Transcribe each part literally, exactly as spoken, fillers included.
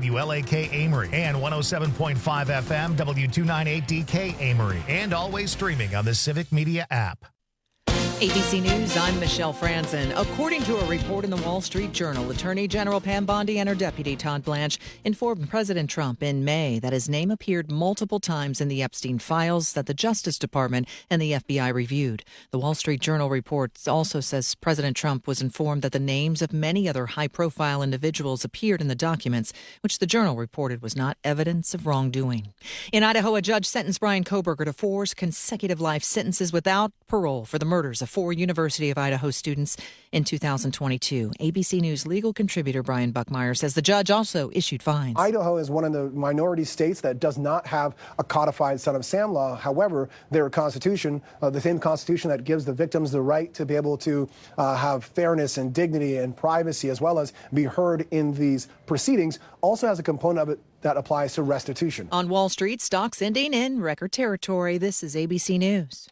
W L A K Amory, and one oh seven point five F M, W two ninety-eight D K Amory, and always streaming on the Civic Media app. A B C News, I'm Michelle Franzen. According to a report in the Wall Street Journal, Attorney General Pam Bondi and her deputy Todd Blanche informed President Trump in May that his name appeared multiple times in the Epstein files that the Justice Department and the F B I reviewed. The Wall Street Journal report also says President Trump was informed that the names of many other high-profile individuals appeared in the documents, which the Journal reported was not evidence of wrongdoing. In Idaho, a judge sentenced Bryan Kohberger to four consecutive life sentences without parole for the murders of four University of Idaho students in two thousand twenty-two. A B C News legal contributor Brian Buckmeyer says the judge also issued fines. Idaho is one of the minority states that does not have a codified Son of Sam law. However, their constitution, uh, the same constitution that gives the victims the right to be able to uh, have fairness and dignity and privacy, as well as be heard in these proceedings, also has a component of it that applies to restitution. On Wall Street, stocks ending in record territory. This is A B C News.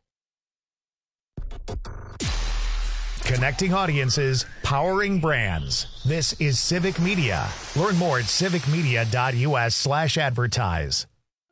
Connecting audiences, powering brands. This is Civic Media. Learn more at civicmedia.us slash advertise.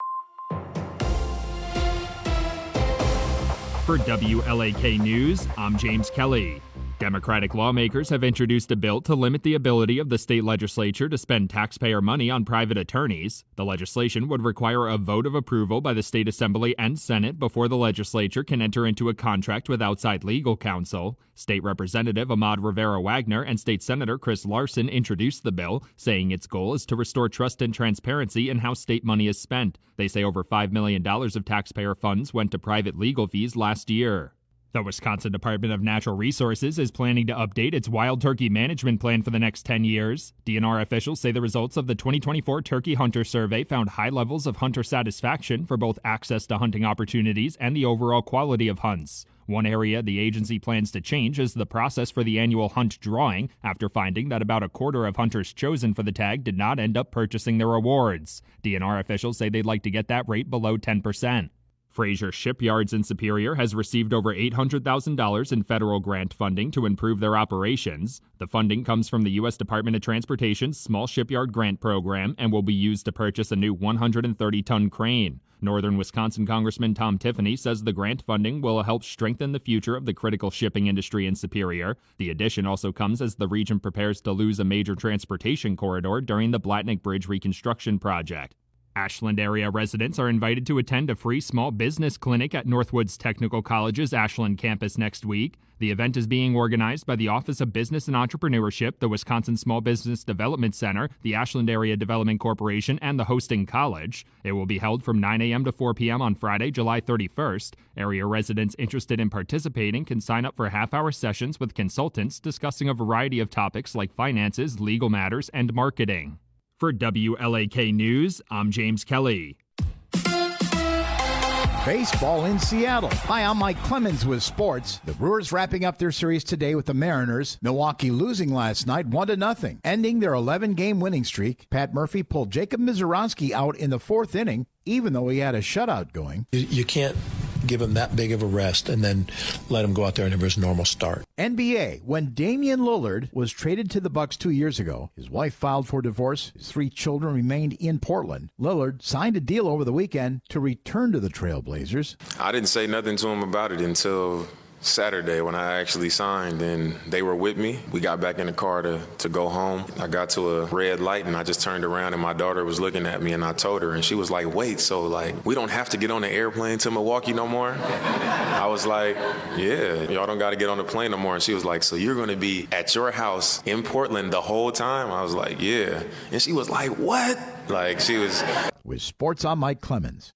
For W L A K News, I'm James Kelly. Democratic lawmakers have introduced a bill to limit the ability of the state legislature to spend taxpayer money on private attorneys. The legislation would require a vote of approval by the state assembly and Senate before the legislature can enter into a contract with outside legal counsel. State Representative Ahmad Rivera-Wagner and State Senator Chris Larson introduced the bill, saying its goal is to restore trust and transparency in how state money is spent. They say over five million dollars of taxpayer funds went to private legal fees last year. The Wisconsin Department of Natural Resources is planning to update its wild turkey management plan for the next ten years. D N R officials say the results of the twenty twenty-four Turkey Hunter Survey found high levels of hunter satisfaction for both access to hunting opportunities and the overall quality of hunts. One area the agency plans to change is the process for the annual hunt drawing, after finding that about a quarter of hunters chosen for the tag did not end up purchasing their awards. D N R officials say they'd like to get that rate below ten percent. Fraser Shipyards in Superior has received over eight hundred thousand dollars in federal grant funding to improve their operations. The funding comes from the U S Department of Transportation's Small Shipyard Grant Program and will be used to purchase a new one hundred thirty ton crane. Northern Wisconsin Congressman Tom Tiffany says the grant funding will help strengthen the future of the critical shipping industry in Superior. The addition also comes as the region prepares to lose a major transportation corridor during the Blatnick Bridge reconstruction project. Ashland area residents are invited to attend a free small business clinic at Northwoods Technical College's Ashland campus next week. The event is being organized by the Office of Business and Entrepreneurship, the Wisconsin Small Business Development Center, the Ashland Area Development Corporation, and the hosting college. It will be held from nine a.m. to four p.m. on Friday, July thirty-first. Area residents interested in participating can sign up for half-hour sessions with consultants discussing a variety of topics like finances, legal matters, and marketing. For W L A K News, I'm James Kelly. Baseball in Seattle. Hi, I'm Mike Clemens with sports. The Brewers wrapping up their series today with the Mariners. Milwaukee losing last night one to nothing, ending their eleven game winning streak. Pat Murphy pulled Jacob Mizorowski out in the fourth inning, even though he had a shutout going. You, you can't give him that big of a rest and then let him go out there and have his normal start. N B A, when Damian Lillard was traded to the Bucks two years ago, his wife filed for divorce, his three children remained in Portland. Lillard signed a deal over the weekend to return to the Trailblazers. I didn't say nothing to him about it until Saturday when I actually signed, and they were with me. We got back in the car to, to go home. I got to a red light, and I just turned around, and my daughter was looking at me, and I told her, and she was like, wait, so, like, we don't have to get on the airplane to Milwaukee no more? I was like, yeah, y'all don't got to get on the plane no more. And she was like, so you're going to be at your house in Portland the whole time? I was like, yeah. And she was like, what? Like, she was... With sports, I'm Mike Clemens.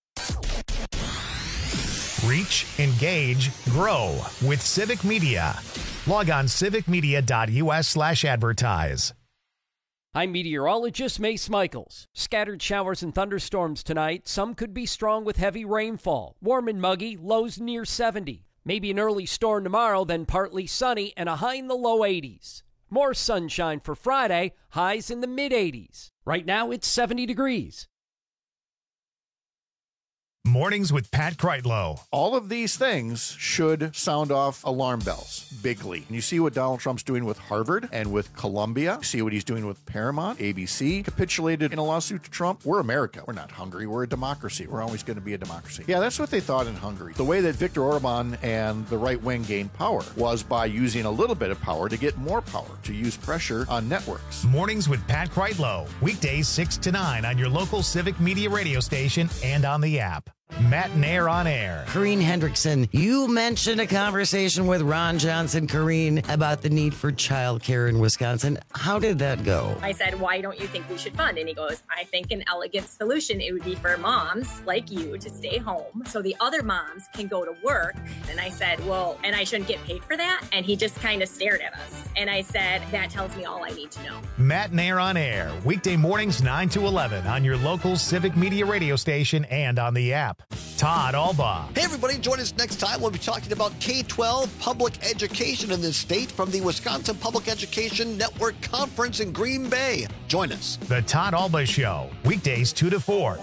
Reach, engage, grow with Civic Media. Log on civicmedia.us slash advertise. I'm meteorologist Mace Michaels. Scattered showers and thunderstorms tonight. Some could be strong with heavy rainfall. Warm and muggy, lows near seventy. Maybe an early storm tomorrow, then partly sunny and a high in the low eighties. More sunshine for Friday, highs in the mid eighties. Right now it's seventy degrees. Mornings with Pat Kreitlow. All of these things should sound off alarm bells bigly. And you see what Donald Trump's doing with Harvard and with Columbia. You see what he's doing with Paramount. A B C capitulated in a lawsuit to Trump. We're America. We're not Hungary. We're a democracy. We're always going to be a democracy. Yeah, that's what they thought in Hungary. The way that Viktor Orban and the right wing gained power was by using a little bit of power to get more power, to use pressure on networks. Mornings with Pat Kreitlow. Weekdays six to nine on your local Civic Media radio station and on the app. Matt and Air on Air. Corrine Hendrickson, you mentioned a conversation with Ron Johnson, Corrine, about the need for childcare in Wisconsin. How did that go? I said, why don't you think we should fund? And he goes, I think an elegant solution, it would be for moms like you to stay home so the other moms can go to work. And I said, well, and I shouldn't get paid for that? And he just kind of stared at us. And I said, that tells me all I need to know. Matt and Air on Air. Weekday mornings nine to eleven on your local Civic Media radio station and on the app. Todd Alba. Hey, everybody, join us next time. We'll be talking about K twelve public education in this state from the Wisconsin Public Education Network Conference in Green Bay. Join us. The Todd Alba Show, weekdays two to four.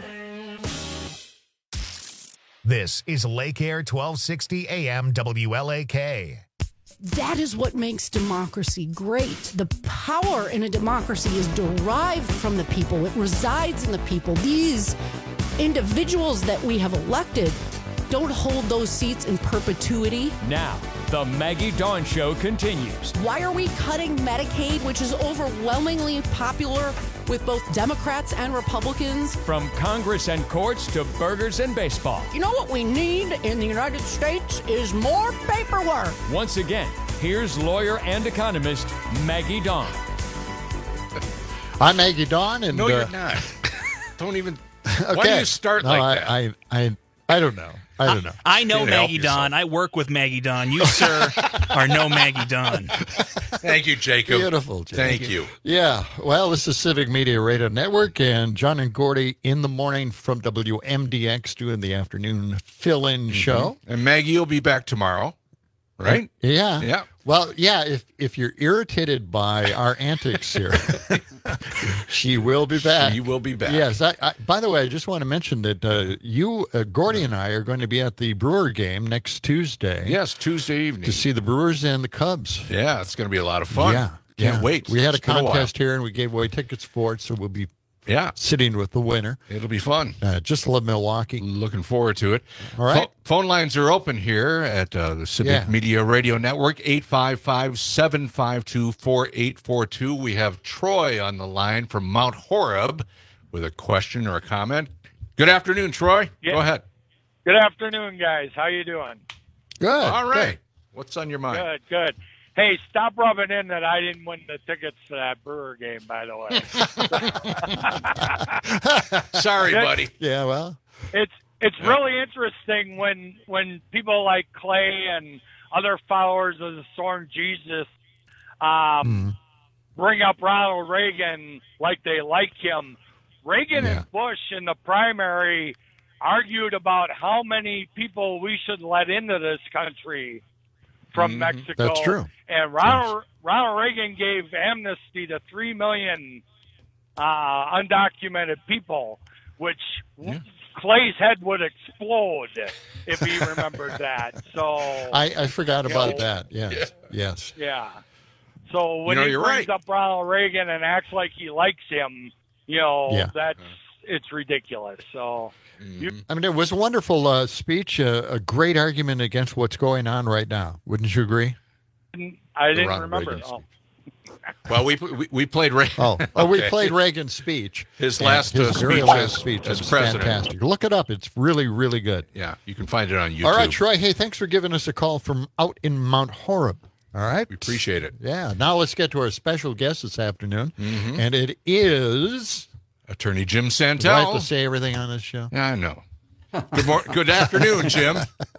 This is Lake Air twelve sixty A M W L A K. That is what makes democracy great. The power in a democracy is derived from the people. It resides in the people. These individuals that we have elected don't hold those seats in perpetuity. Now, the Maggie Dawn Show continues. Why are we cutting Medicaid, which is overwhelmingly popular with both Democrats and Republicans? From Congress and courts to burgers and baseball. You know what we need in the United States is more paperwork. Once again, here's lawyer and economist Maggie Dawn. I'm Maggie Dawn, and no, you're uh, not. Don't even. Okay. Why do you start no, like I, that? I, I, I don't know. I don't know. I, I know Can't Maggie Dawn. I work with Maggie Dawn. You, sir, are no Maggie Dawn. Thank you, Jacob. Beautiful, Jacob. Thank you. Yeah. Well, this is Civic Media Radio Network, and John and Gordy in the morning from W M D X doing the afternoon fill-in mm-hmm. show. And Maggie will be back tomorrow, right? Uh, yeah. Yeah. Well, yeah, if if you're irritated by our antics here, she will be back. She will be back. Yes. I, I, by the way, I just want to mention that uh, you, uh, Gordy and I, are going to be at the Brewer game next Tuesday. Yes, Tuesday evening. To see the Brewers and the Cubs. Yeah, it's going to be a lot of fun. Yeah. Can't yeah. wait. We had It's a been contest here, and we gave away tickets for it, so we'll be yeah sitting with the winner. It'll be fun. Uh, just love Milwaukee. Looking forward to it. All right. Pho- phone lines are open here at uh, the Civic Yeah. Media Radio Network, eight five five, seven five two, four eight four two. We have Troy on the line from Mount Horeb with a question or a comment. Good afternoon, Troy. Yeah. Go ahead. Good afternoon, guys. How you doing? Good. All right. Good. What's on your mind? Good, good. Hey, stop rubbing in that I didn't win the tickets to that Brewer game, by the way. Sorry, It's- buddy. Yeah, well. It's it's really interesting when when people like Clay and other followers of the Storm Jesus um, Mm. bring up Ronald Reagan like they like him. Reagan Yeah. and Bush in the primary argued about how many people we should let into this country from Mhm. Mexico. That's true. And Ronald Ronald Reagan gave amnesty to three million uh, undocumented people, which Yeah. Clay's head would explode if he remembered that. So I, I forgot You about know, that. Yes. Yeah. Yes. yeah. So when You know, he you're brings right. up Ronald Reagan and acts like he likes him, you know, Yeah. that's it's ridiculous. So you, I mean, it was a wonderful uh, speech, uh, a great argument against what's going on right now. Wouldn't you agree? I didn't Ronald remember. Reagan Oh. Well, we we, we played Reagan. Oh, oh, we Okay. played Reagan's speech. His And last, his uh, very speech last as- speech as was president. fantastic. Look it up; it's really, really good. Yeah, you can find it on YouTube. All right, Troy. Hey, thanks for giving us a call from out in Mount Horeb. All right, We appreciate it. Yeah. Now let's get to our special guest this afternoon, Mhm. and it is. Attorney Jim Do I have Santel. to say everything on this show? Yeah, I know. Good morning. Good afternoon, Jim.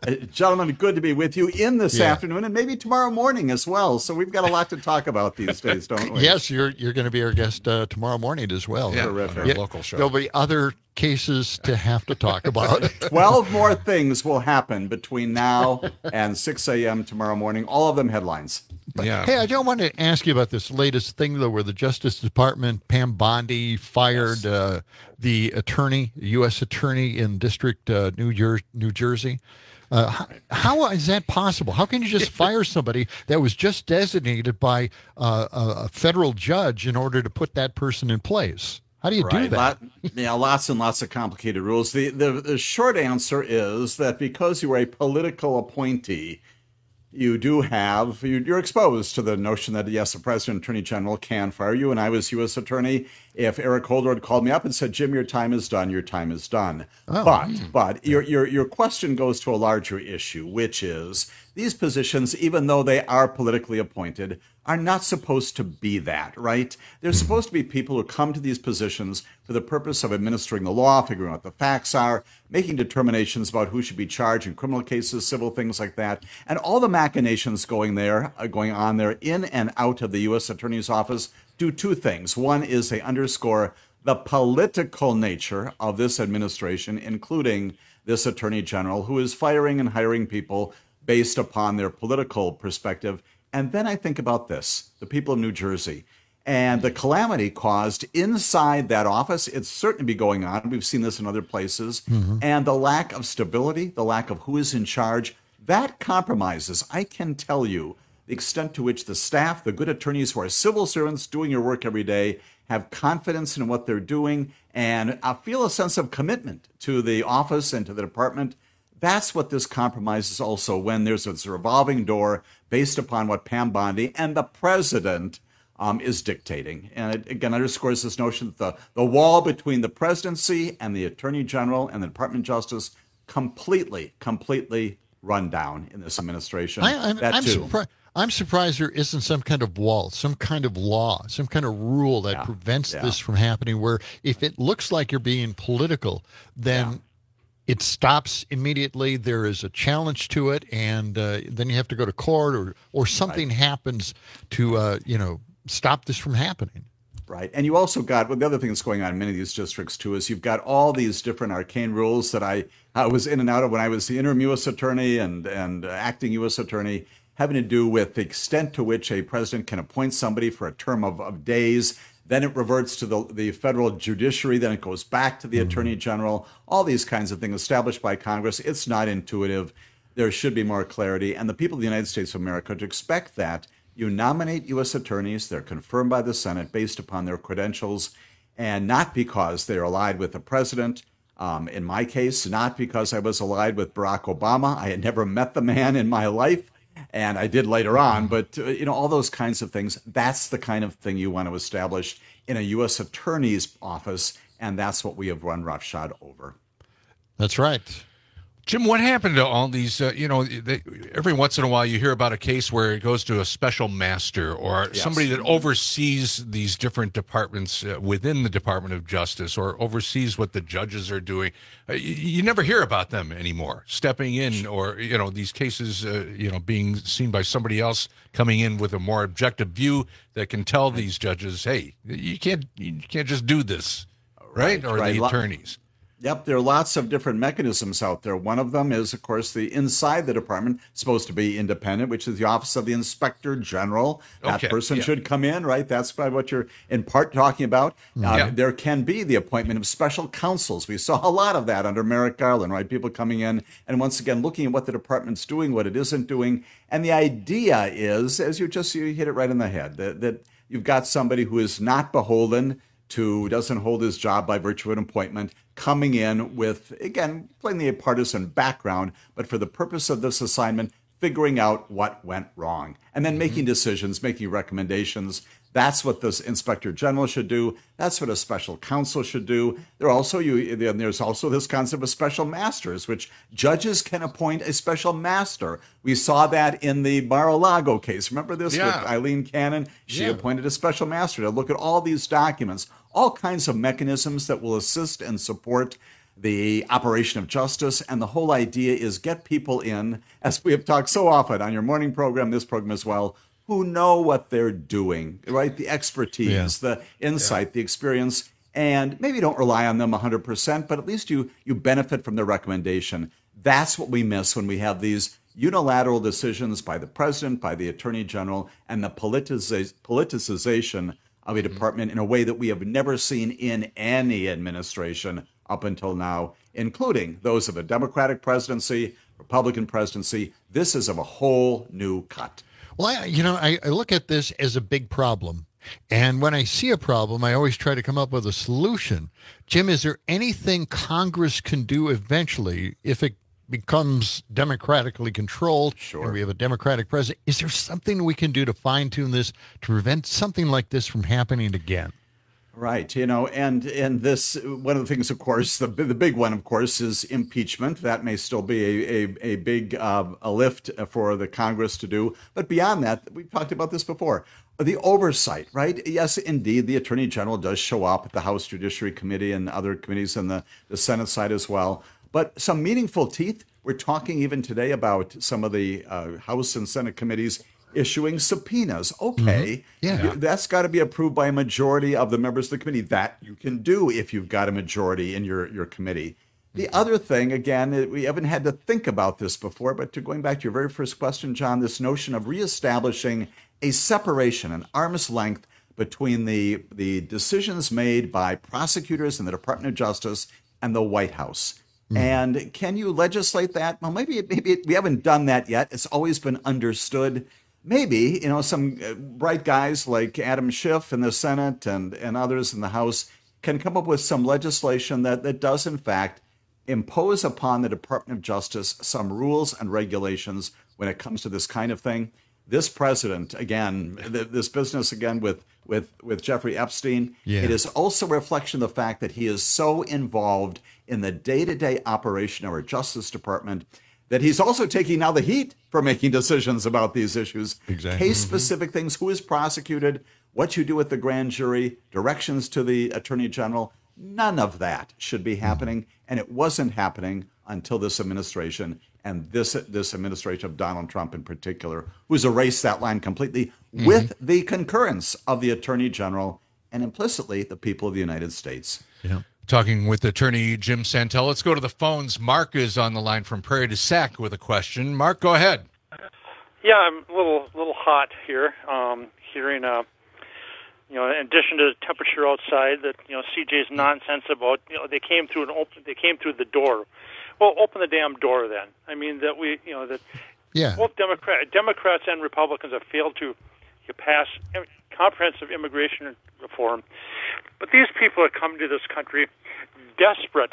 Uh, gentlemen, good to be with you in this Yeah. afternoon and maybe tomorrow morning as well. So we've got a lot to talk about these days, don't we? Yes, you're you're going to be our guest uh, tomorrow morning as well. Yeah, terrific. Yeah, Local show. There'll be other cases to have to talk about. Twelve more things will happen between now and six a.m. tomorrow morning. All of them headlines. Yeah. Hey, I don't want to ask you about this latest thing, though, where the Justice Department, Pam Bondi, fired Yes. uh, the attorney, U S attorney in District uh, New, Jer- New Jersey. Uh, how, how is that possible? How can you just fire somebody that was just designated by uh, a, a federal judge in order to put that person in place? How do you do Right. that? Lot, yeah, lots and lots of complicated rules. The, the the short answer is that because you are a political appointee, you do have, you, you're exposed to the notion that, yes, the president, attorney general can fire you. And I was U S attorney. If Eric Holder had called me up and said, Jim, your time is done, your time is done. Oh. But, but your, your, your question goes to a larger issue, which is these positions, even though they are politically appointed, are not supposed to be that, right? They're supposed to be people who come to these positions for the purpose of administering the law, figuring out what the facts are, making determinations about who should be charged in criminal cases, civil things like that, and all the machinations going there, uh, going on there in and out of the U S Attorney's Office do two things. One is they underscore the political nature of this administration, including this Attorney General, who is firing and hiring people based upon their political perspective. And then I think about this, the people of New Jersey, and the calamity caused inside that office. It's certainly be going on. We've seen this in other places. Mm-hmm. And the lack of stability, the lack of who is in charge, that compromises, I can tell you, the extent to which the staff, the good attorneys who are civil servants doing your work every day, have confidence in what they're doing and uh, feel a sense of commitment to the office and to the department. That's what this compromises also when there's this revolving door based upon what Pam Bondi and the president um, is dictating. And it again underscores this notion that the, the wall between the presidency and the attorney general and the Department of Justice completely, completely run down in this administration. I, I'm, that I'm, too. surpri- I'm surprised there isn't some kind of wall, some kind of law, some kind of rule that Yeah, prevents yeah. this from happening, where if it looks like you're being political, then it stops immediately. There is a challenge to it, and uh, then you have to go to court, or, or something happens to, uh, you know, stop this from happening. Right. And you also got, well, the other thing that's going on in many of these districts, too, is you've got all these different arcane rules that I, I was in and out of when I was the interim U S attorney and, and uh, acting U S attorney, having to do with the extent to which a president can appoint somebody for a term of, of days. Then it reverts to the, the federal judiciary. Then it goes back to the Mm-hmm. attorney general. All these kinds of things established by Congress. It's not intuitive. There should be more clarity. And the people of the United States of America to expect that you nominate U S attorneys, they're confirmed by the Senate based upon their credentials, and not because they're allied with the president. Um, in my case, not because I was allied with Barack Obama. I had never met the man in my life, and I did later on. But, uh, you know, all those kinds of things, that's the kind of thing you want to establish in a U S attorney's office, and that's what we have run roughshod over. That's right. Jim, what happened to all these, uh, you know, they, every once in a while you hear about a case where it goes to a special master or Yes. somebody that oversees these different departments uh, within the Department of Justice or oversees what the judges are doing. Uh, you, you never hear about them anymore, stepping in or, you know, these cases, uh, you know, being seen by somebody else coming in with a more objective view that can tell these judges, hey, you can't, you can't just do this, right? Right, or right. the Lo- attorneys. Yep, there are lots of different mechanisms out there. One of them is, of course, the inside the department, supposed to be independent, which is the Office of the Inspector General. That Okay, person yeah. should come in, right? That's probably what you're in part talking about. Uh, Yeah. There can be the appointment of special counsels. We saw a lot of that under Merrick Garland, right? People coming in and once again looking at what the department's doing, what it isn't doing. And the idea is, as you just you hit it right in the head, that, that you've got somebody who is not beholden to, doesn't hold his job by virtue of an appointment, coming in with, again, playing the partisan background, but for the purpose of this assignment, figuring out what went wrong, and then making decisions, making recommendations. That's what this inspector general should do. That's what a special counsel should do. There also you there's also this concept of special masters, which judges can appoint a special master. We saw that in the Mar-a-Lago case. Remember this Yeah. with Eileen Cannon? She Yeah. appointed a special master to look at all these documents, all kinds of mechanisms that will assist and support the operation of justice. And the whole idea is get people in, as we have talked so often on your morning program, this program as well, who know what they're doing, right? The expertise, yeah. the insight, yeah. the experience, and maybe don't rely on them one hundred percent, but at least you you benefit from their recommendation. That's what we miss when we have these unilateral decisions by the president, by the attorney general, and the politici- politicization of a department in a way that we have never seen in any administration up until now, including those of a Democratic presidency, Republican presidency. This is of a whole new cut. Well, I, you know, I, I look at this as a big problem. And when I see a problem, I always try to come up with a solution. Jim, is there anything Congress can do eventually if it becomes democratically controlled sure. and we have a Democratic president? Is there something we can do to fine-tune this to prevent something like this from happening again? Right, you know, and and this, one of the things, of course, the the big one, of course, is impeachment. That may still be a a, a big uh, a lift for the Congress to do. But beyond that, we've talked about this before, the oversight, right? Yes, indeed, the Attorney General does show up at the House Judiciary Committee and other committees and the, the Senate side as well. But some meaningful teeth. We're talking even today about some of the uh, House and Senate committees issuing subpoenas. Okay, mm-hmm. yeah. that's got to be approved by a majority of the members of the committee. That you can do if you've got a majority in your, your committee. The other thing, again, we haven't had to think about this before, but to going back to your very first question, John, this notion of reestablishing a separation, an arm's length between the, the decisions made by prosecutors in the Department of Justice and the White House. Mm-hmm. And can you legislate that? Well, maybe, maybe we haven't done that yet. It's always been understood. Maybe, you know, some bright guys like Adam Schiff in the Senate and, and others in the House can come up with some legislation that, that does, in fact, impose upon the Department of Justice some rules and regulations when it comes to this kind of thing. This president, again, th- this business again with, with, with Jeffrey Epstein, yeah. it is also a reflection of the fact that he is so involved in the day-to-day operation of our Justice Department that he's also taking now the heat for making decisions about these issues. Exactly. Case-specific mm-hmm. things, who is prosecuted, what you do with the grand jury, directions to the attorney general. None of that should be happening, mm-hmm. and it wasn't happening until this administration, and this this administration of Donald Trump in particular, who's erased that line completely mm-hmm. with the concurrence of the attorney general and implicitly the people of the United States. Yeah. Talking with attorney Jim Santel. Let's go to the phones. Mark is on the line from Prairie du Sac with a question. Mark, go ahead. Yeah, I'm a little little hot here. Um, hearing, uh, you know, in addition to the temperature outside, that you know C J's nonsense about you know they came through an open they came through the door. Well, open the damn door then. I mean that we you know that yeah. both Democrat Democrats and Republicans have failed to you pass comprehensive immigration reform. But these people have come to this country desperate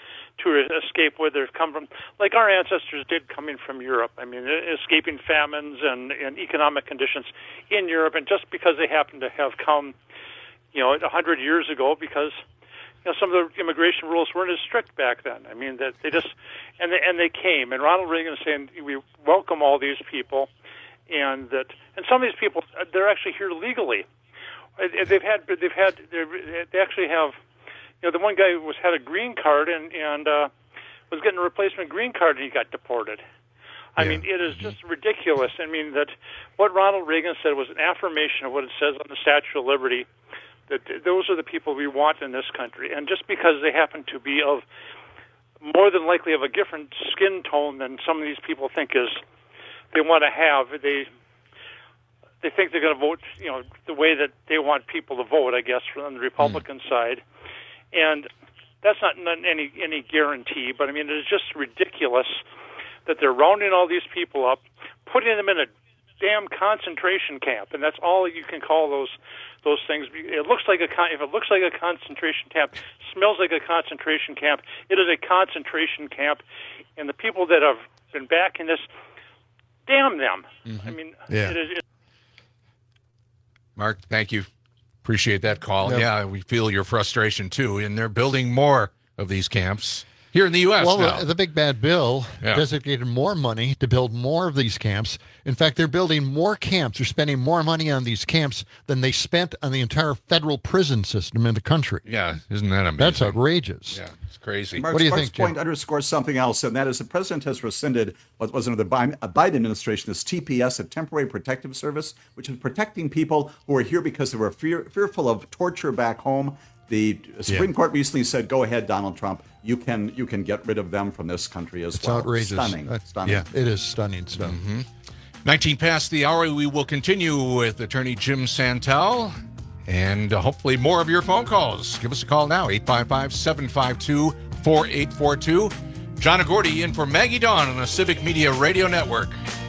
to escape where they've come from, like our ancestors did coming from Europe. I mean, escaping famines and, and economic conditions in Europe, and just because they happen to have come, you know, a hundred years ago, because you know some of the immigration rules weren't as strict back then. I mean, that they just and they, and they came, and Ronald Reagan is saying we welcome all these people, and that and some of these people they're actually here legally. They've had they've had they actually have. You know, the one guy was had a green card and and uh, was getting a replacement green card, and he got deported. I yeah. mean, it is just ridiculous. I mean, that what Ronald Reagan said was an affirmation of what it says on the Statue of Liberty, that those are the people we want in this country. And just because they happen to be of more than likely of a different skin tone than some of these people think is they want to have, they they think they're going to vote, you know, the way that they want people to vote, I guess, from the Republican mm. side. And that's not any any guarantee, but I mean, it's just ridiculous that they're rounding all these people up, putting them in a damn concentration camp, and that's all you can call those those things. It looks like a if it looks like a concentration camp, smells like a concentration camp. It is a concentration camp, and the people that have been backing this, damn them. Mm-hmm. I mean, yeah. it is. It, Mark, thank you. Appreciate that call. Yep. Yeah, we feel your frustration too, and they're building more of these camps. Here in the U S Well, now. the, the big bad bill Yeah. designated more money to build more of these camps. In fact, they're building more camps. They're spending more money on these camps than they spent on the entire federal prison system in the country. Yeah, isn't that amazing? That's outrageous. Yeah, it's crazy. Mark's, What do you Mark's think, Jim? point underscores something else, and that is the president has rescinded what was under the Bi- Biden administration, this T P S, a temporary protective service, which is protecting people who are here because they were fear, fearful of torture back home. The Supreme Yeah. Court recently said, "Go ahead, Donald Trump. You can you can get rid of them from this country as It's well." outrageous. Stunning, Uh, stunning. Yeah, it is stunning stuff. Mm-hmm. nineteen past the hour. We will continue with Attorney Jim Santel and uh, hopefully more of your phone calls. Give us a call now, eight five five, seven five two, four eight four two. John and Gordy in for Maggie Dawn on the Civic Media Radio Network.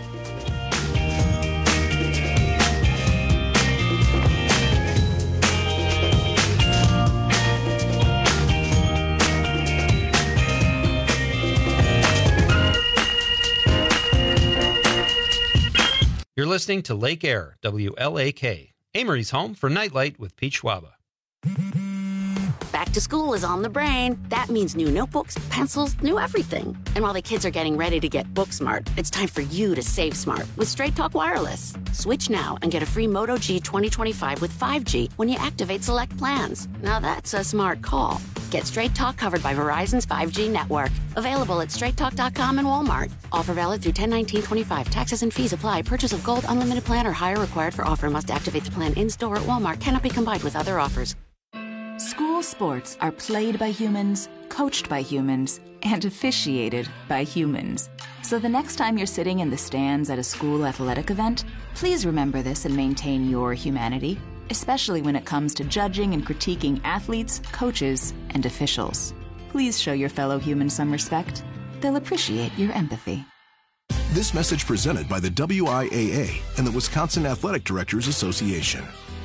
You're listening to Lake Air, W L A K, Amory's home for Nightlight with Pete Schwaba. Back to school is on the brain. That means new notebooks, pencils, new everything. And while the kids are getting ready to get book smart, it's time for you to save smart with Straight Talk Wireless. Switch now and get a free Moto G twenty twenty-five with five G when you activate select plans. Now that's a smart call. Get Straight Talk covered by Verizon's five G network. Available at straight talk dot com and Walmart. Offer valid through ten nineteen twenty-five. Taxes and fees apply. Purchase of gold unlimited plan or higher required for offer. Must activate the plan in-store at Walmart. Cannot be combined with other offers. School sports are played by humans, coached by humans, and officiated by humans. So the next time you're sitting in the stands at a school athletic event, please remember this and maintain your humanity, especially when it comes to judging and critiquing athletes, coaches, and officials. Please show your fellow humans some respect. They'll appreciate your empathy. This message presented by the W I A A and the Wisconsin Athletic Directors Association.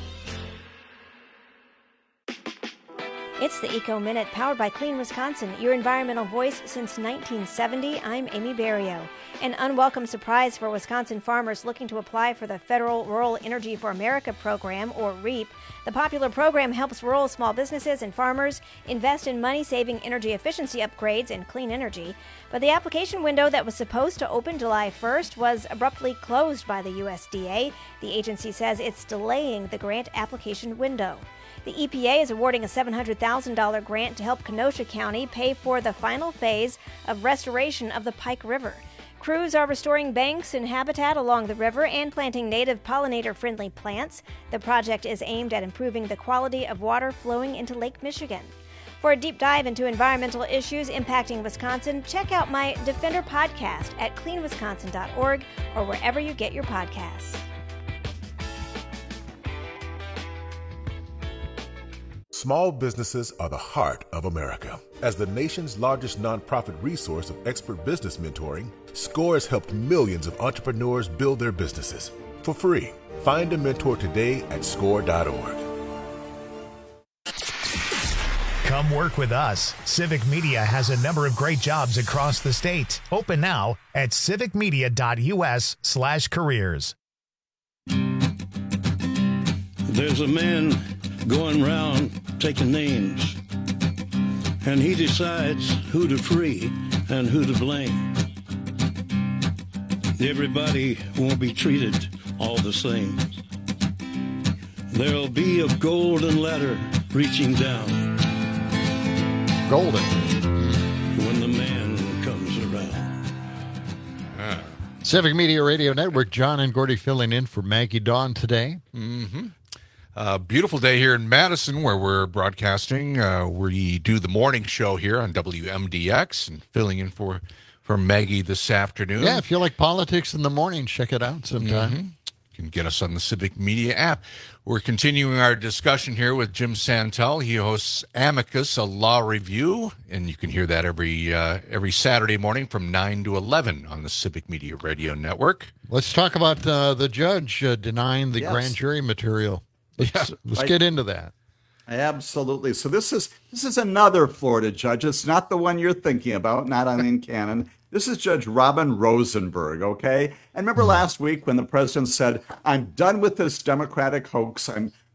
It's the Eco Minute, powered by Clean Wisconsin, your environmental voice since nineteen seventy. I'm Amy Barrio. An unwelcome surprise for Wisconsin farmers looking to apply for the Federal Rural Energy for America program, or REAP. The popular program helps rural small businesses and farmers invest in money-saving energy efficiency upgrades and clean energy. But the application window that was supposed to open July first was abruptly closed by the U S D A. The agency says it's delaying the grant application window. The E P A is awarding a seven hundred thousand dollars grant to help Kenosha County pay for the final phase of restoration of the Pike River. Crews are restoring banks and habitat along the river and planting native pollinator-friendly plants. The project is aimed at improving the quality of water flowing into Lake Michigan. For a deep dive into environmental issues impacting Wisconsin, check out my Defender podcast at clean wisconsin dot org or wherever you get your podcasts. Small businesses are the heart of America. As the nation's largest nonprofit resource of expert business mentoring, SCORE has helped millions of entrepreneurs build their businesses. For free, find a mentor today at score dot org. Come work with us. Civic Media has a number of great jobs across the state. Open now at civic media dot u s slash careers. There's a man going round taking names, and he decides who to free and who to blame. Everybody won't be treated all the same. There'll be a golden ladder reaching down. Golden. When the man comes around. Ah. Civic Media Radio Network, John and Gordy filling in for Maggie Dawn today. Mm-hmm. Uh, beautiful day here in Madison where we're broadcasting. Uh, we do the morning show here on W M D X and filling in for, for Maggie this afternoon. Yeah, if you like politics in the morning, check it out sometime. Mm-hmm. You can get us on the Civic Media app. We're continuing our discussion here with Jim Santel. He hosts Amicus, a law review, and you can hear that every uh, every Saturday morning from nine to eleven on the Civic Media Radio Network. Let's talk about uh, the judge uh, denying the Yes. grand jury material. Let's, Yeah, let's right. get into that. Absolutely. So this is this is another Florida judge. It's not the one you're thinking about, not Eileen Cannon. This is Judge Robin Rosenberg, okay? And remember last week when the president said, I'm done with this Democratic hoax. I'm, the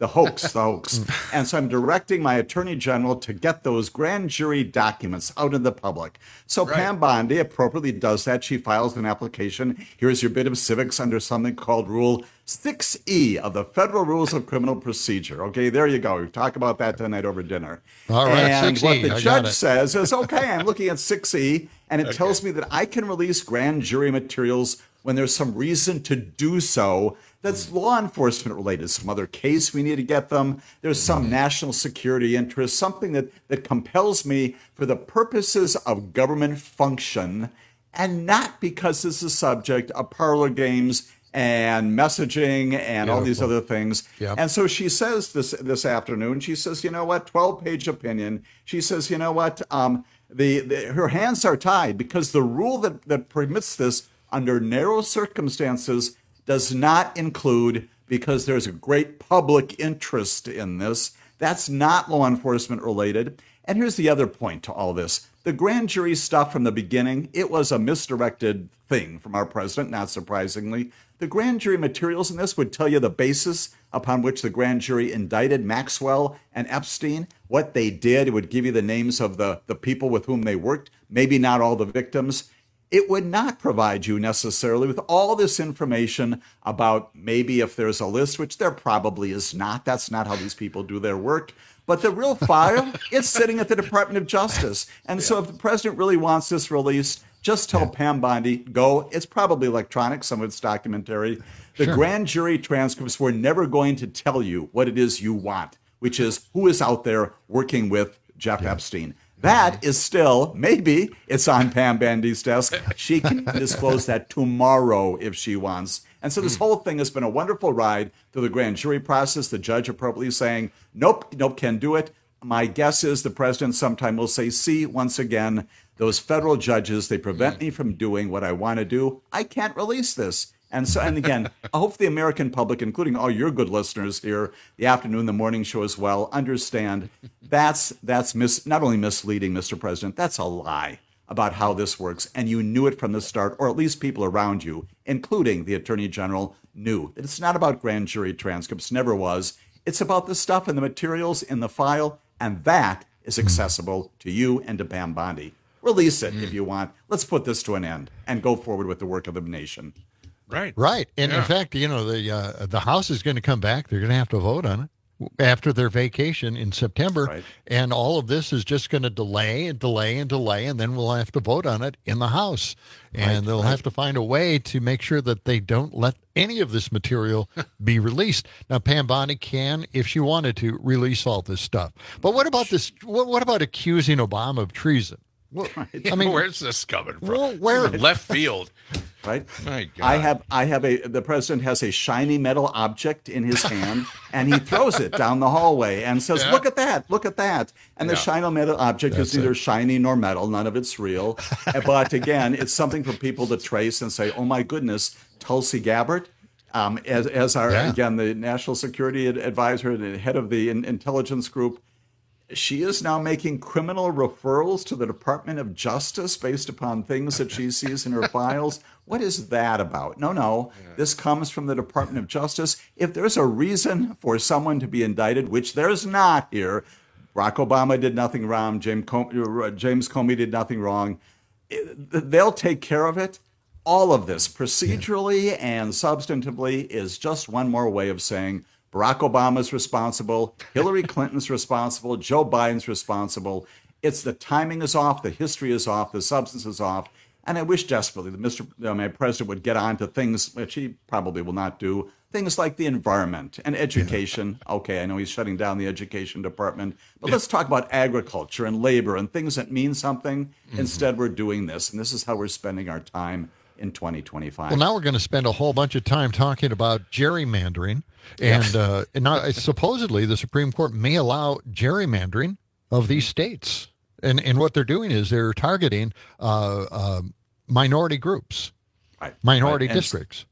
The hoax, the hoax. And so I'm directing my attorney general to get those grand jury documents out in the public. So right. Pam Bondi appropriately does that. She files an application. Here's your bit of civics under something called Rule six E of the Federal Rules of Criminal Procedure. Okay, there you go. We talk about that tonight over dinner. All right, and six E. what the I judge says is, okay, I'm looking at six E, and it okay. tells me that I can release grand jury materials when there's some reason to do so that's law enforcement related, some other case we need to get them. There's some national security interest, something that, that compels me for the purposes of government function and not because this is subject of parlor games and messaging and Beautiful. all these other things. Yep. And so she says this this afternoon, she says, you know what, twelve-page opinion. She says, you know what, um, the, the her hands are tied because the rule that, that permits this under narrow circumstances does not include, because there's a great public interest in this. That's not law enforcement related. And here's the other point to all this. The grand jury stuff from the beginning, it was a misdirected thing from our president, not surprisingly. The grand jury materials in this would tell you the basis upon which the grand jury indicted Maxwell and Epstein, what they did. It would give you the names of the, the people with whom they worked, maybe not all the victims. It would not provide you necessarily with all this information about maybe if there's a list, which there probably is not. That's not how these people do their work. But the real file, it's sitting at the Department of Justice. And yeah. so if the president really wants this released, just tell yeah. Pam Bondi, go. It's probably electronic. Some of it's documentary. The sure. grand jury transcripts were never going to tell you what it is you want, which is who is out there working with Jeff yeah. Epstein. That is still, maybe it's on Pam Bondi's desk. She can disclose that tomorrow if she wants. And so this whole thing has been a wonderful ride through the grand jury process. The judge appropriately saying, nope, nope, can't do it. My guess is the president sometime will say, see, once again, those federal judges, they prevent me from doing what I want to do. I can't release this. And so, and again, I hope the American public, including all your good listeners here, the afternoon, the morning show as well, understand that's that's mis- not only misleading, Mister President, that's a lie about how this works. And you knew it from the start, or at least people around you, including the Attorney General, knew that it's not about grand jury transcripts, never was. It's about the stuff and the materials in the file, and that is accessible to you and to Pam Bondi. Release it if you want. Let's put this to an end and go forward with the work of the nation. Right. Right. And yeah. in fact, you know, the uh, the House is going to come back. They're going to have to vote on it after their vacation in September. Right. And all of this is just going to delay and delay and delay. And then we'll have to vote on it in the House. And right. they'll right. have to find a way to make sure that they don't let any of this material be released. Now, Pam Bondi can, if she wanted to, release all this stuff. But what about this? What, what about accusing Obama of treason? Well, I mean, where's this coming from? Well, where left field, right? My God. I have, I have a. The president has a shiny metal object in his hand, and he throws it down the hallway and says, yeah. "Look at that! Look at that!" And the yeah. shiny metal object That's is neither it. shiny nor metal. None of it's real. But again, it's something for people to trace and say, "Oh my goodness, Tulsi Gabbard." Um, as as our yeah. again the national security advisor, the head of the in, intelligence group. She is now making criminal referrals to the Department of Justice based upon things that she sees in her files. What is that about? No, no. Yeah. This comes from the Department of Justice. If there's a reason for someone to be indicted, which there's not here, Barack Obama did nothing wrong, James Comey, James Comey did nothing wrong, they'll take care of it. All of this, procedurally yeah. and substantively, is just one more way of saying, Barack Obama's responsible, Hillary Clinton's responsible, Joe Biden's responsible. It's the timing is off, the history is off, the substance is off. And I wish desperately that Mister Uh, my president would get on to things which he probably will not do, things like the environment and education. Yeah. Okay, I know he's shutting down the education department, but let's talk about agriculture and labor and things that mean something. Mm-hmm. Instead, we're doing this, and this is how we're spending our time in twenty twenty-five. Well, now we're going to spend a whole bunch of time talking about gerrymandering. And, yeah. uh, and now, supposedly the Supreme Court may allow gerrymandering of these states. And and what they're doing is they're targeting uh, uh, minority groups, right. minority right. And, districts.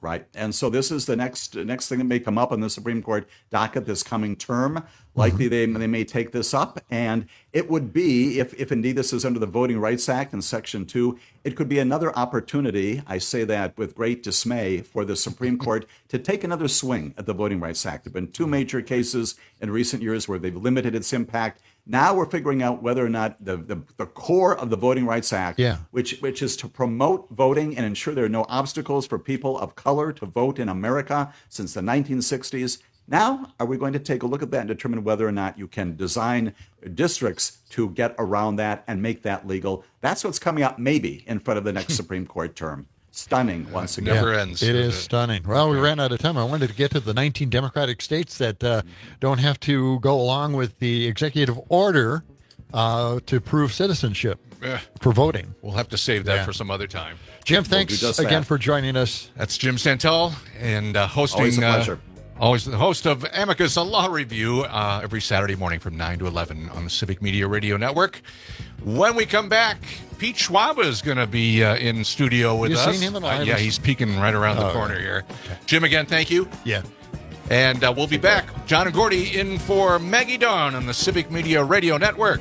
right? And so this is the next next thing that may come up on the Supreme Court docket this coming term. Likely they, they may take this up, and it would be, if, if indeed this is under the Voting Rights Act in Section two, it could be another opportunity, I say that with great dismay, for the Supreme Court to take another swing at the Voting Rights Act. There have been two major cases in recent years where they've limited its impact. Now we're figuring out whether or not the, the, the core of the Voting Rights Act, yeah. which, which is to promote voting and ensure there are no obstacles for people of color to vote in America since the nineteen sixties, now, are we going to take a look at that and determine whether or not you can design districts to get around that and make that legal? That's what's coming up maybe in front of the next Supreme Court term. Stunning once again. Never ends. It is stunning. Well, we ran out of time. I wanted to get to the nineteen Democratic states that uh, don't have to go along with the executive order uh, to prove citizenship Eh, for voting. We'll have to save that Yeah. for some other time. Jim, thanks We'll do just again that. for joining us. That's Jim Santel, and uh, hosting. Always a uh, pleasure. Always the host of Amicus, a law review, uh, every Saturday morning from nine to eleven on the Civic Media Radio Network. When we come back, Pete Schwab is going to be uh, in studio with You us. seen him in Uh, Iris? yeah, he's peeking right around the Oh, corner right. here. Jim, again, thank you. Yeah. And uh, we'll be back. John and Gordy in for Maggie Dawn on the Civic Media Radio Network.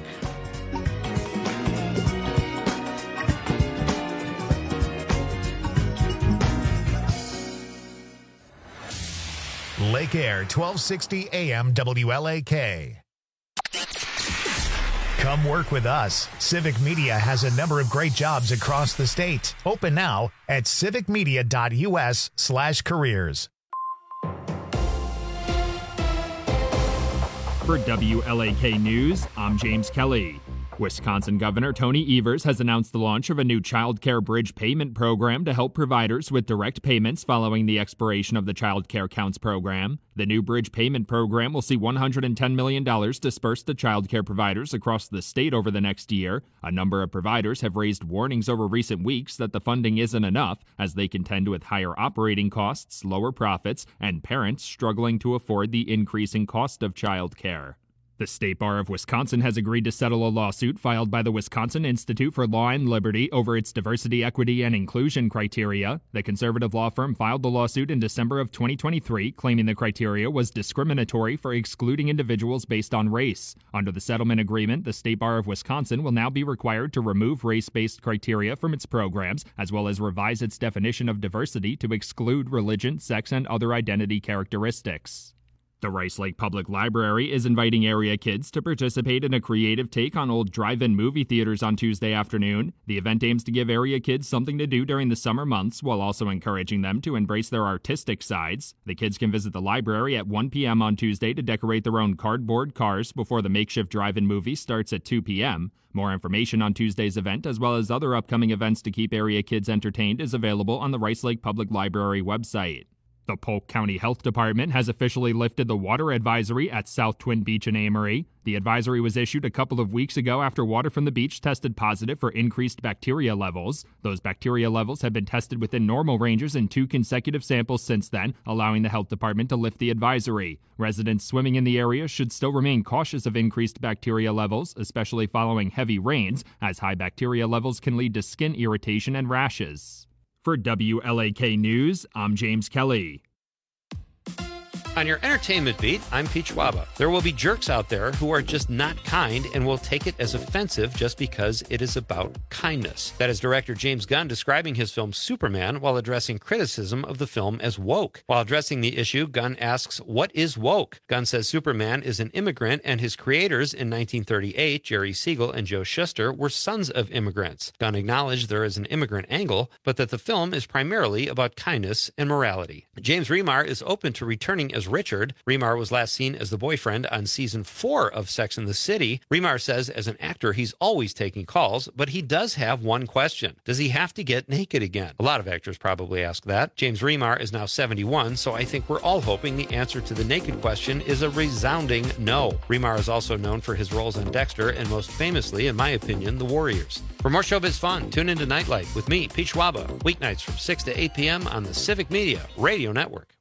Lake Air, twelve sixty A M W L A K. Come work with us. Civic Media has a number of great jobs across the state. Open now at civicmedia.us slash careers. For W L A K News, I'm James Kelly. Wisconsin Governor Tony Evers has announced the launch of a new child care bridge payment program to help providers with direct payments following the expiration of the Child Care Counts program. The new bridge payment program will see one hundred ten million dollars dispersed to child care providers across the state over the next year. A number of providers have raised warnings over recent weeks that the funding isn't enough, as they contend with higher operating costs, lower profits, and parents struggling to afford the increasing cost of child care. The State Bar of Wisconsin has agreed to settle a lawsuit filed by the Wisconsin Institute for Law and Liberty over its diversity, equity, and inclusion criteria. The conservative law firm filed the lawsuit in December of twenty twenty-three, claiming the criteria was discriminatory for excluding individuals based on race. Under the settlement agreement, the State Bar of Wisconsin will now be required to remove race-based criteria from its programs, as well as revise its definition of diversity to exclude religion, sex, and other identity characteristics. The Rice Lake Public Library is inviting area kids to participate in a creative take on old drive-in movie theaters on Tuesday afternoon. The event aims to give area kids something to do during the summer months while also encouraging them to embrace their artistic sides. The kids can visit the library at one p.m. on Tuesday to decorate their own cardboard cars before the makeshift drive-in movie starts at two p.m. More information on Tuesday's event, as well as other upcoming events to keep area kids entertained, is available on the Rice Lake Public Library website. The Polk County Health Department has officially lifted the water advisory at South Twin Beach in Amory. The advisory was issued a couple of weeks ago after water from the beach tested positive for increased bacteria levels. Those bacteria levels have been tested within normal ranges in two consecutive samples since then, allowing the health department to lift the advisory. Residents swimming in the area should still remain cautious of increased bacteria levels, especially following heavy rains, as high bacteria levels can lead to skin irritation and rashes. For W L A K News, I'm James Kelly. On your entertainment beat, I'm Pete Schwaba. There will be jerks out there who are just not kind and will take it as offensive just because it is about kindness. That is director James Gunn describing his film Superman while addressing criticism of the film as woke. While addressing the issue, Gunn asks, what is woke? Gunn says Superman is an immigrant and his creators in nineteen thirty-eight, Jerry Siegel and Joe Shuster, were sons of immigrants. Gunn acknowledged there is an immigrant angle, but that the film is primarily about kindness and morality. James Remar is open to returning as Richard. Remar was last seen as the boyfriend on season four of Sex and the City. Remar says as an actor he's always taking calls, but he does have one question. Does he have to get naked again? A lot of actors probably ask that. James Remar is now seventy-one, so I think we're all hoping the answer to the naked question is a resounding no. Remar is also known for his roles on Dexter and most famously, in my opinion, The Warriors. For more showbiz fun, tune into Nightlight with me, Pete Schwaba, weeknights from six to eight p.m. on the Civic Media Radio Network.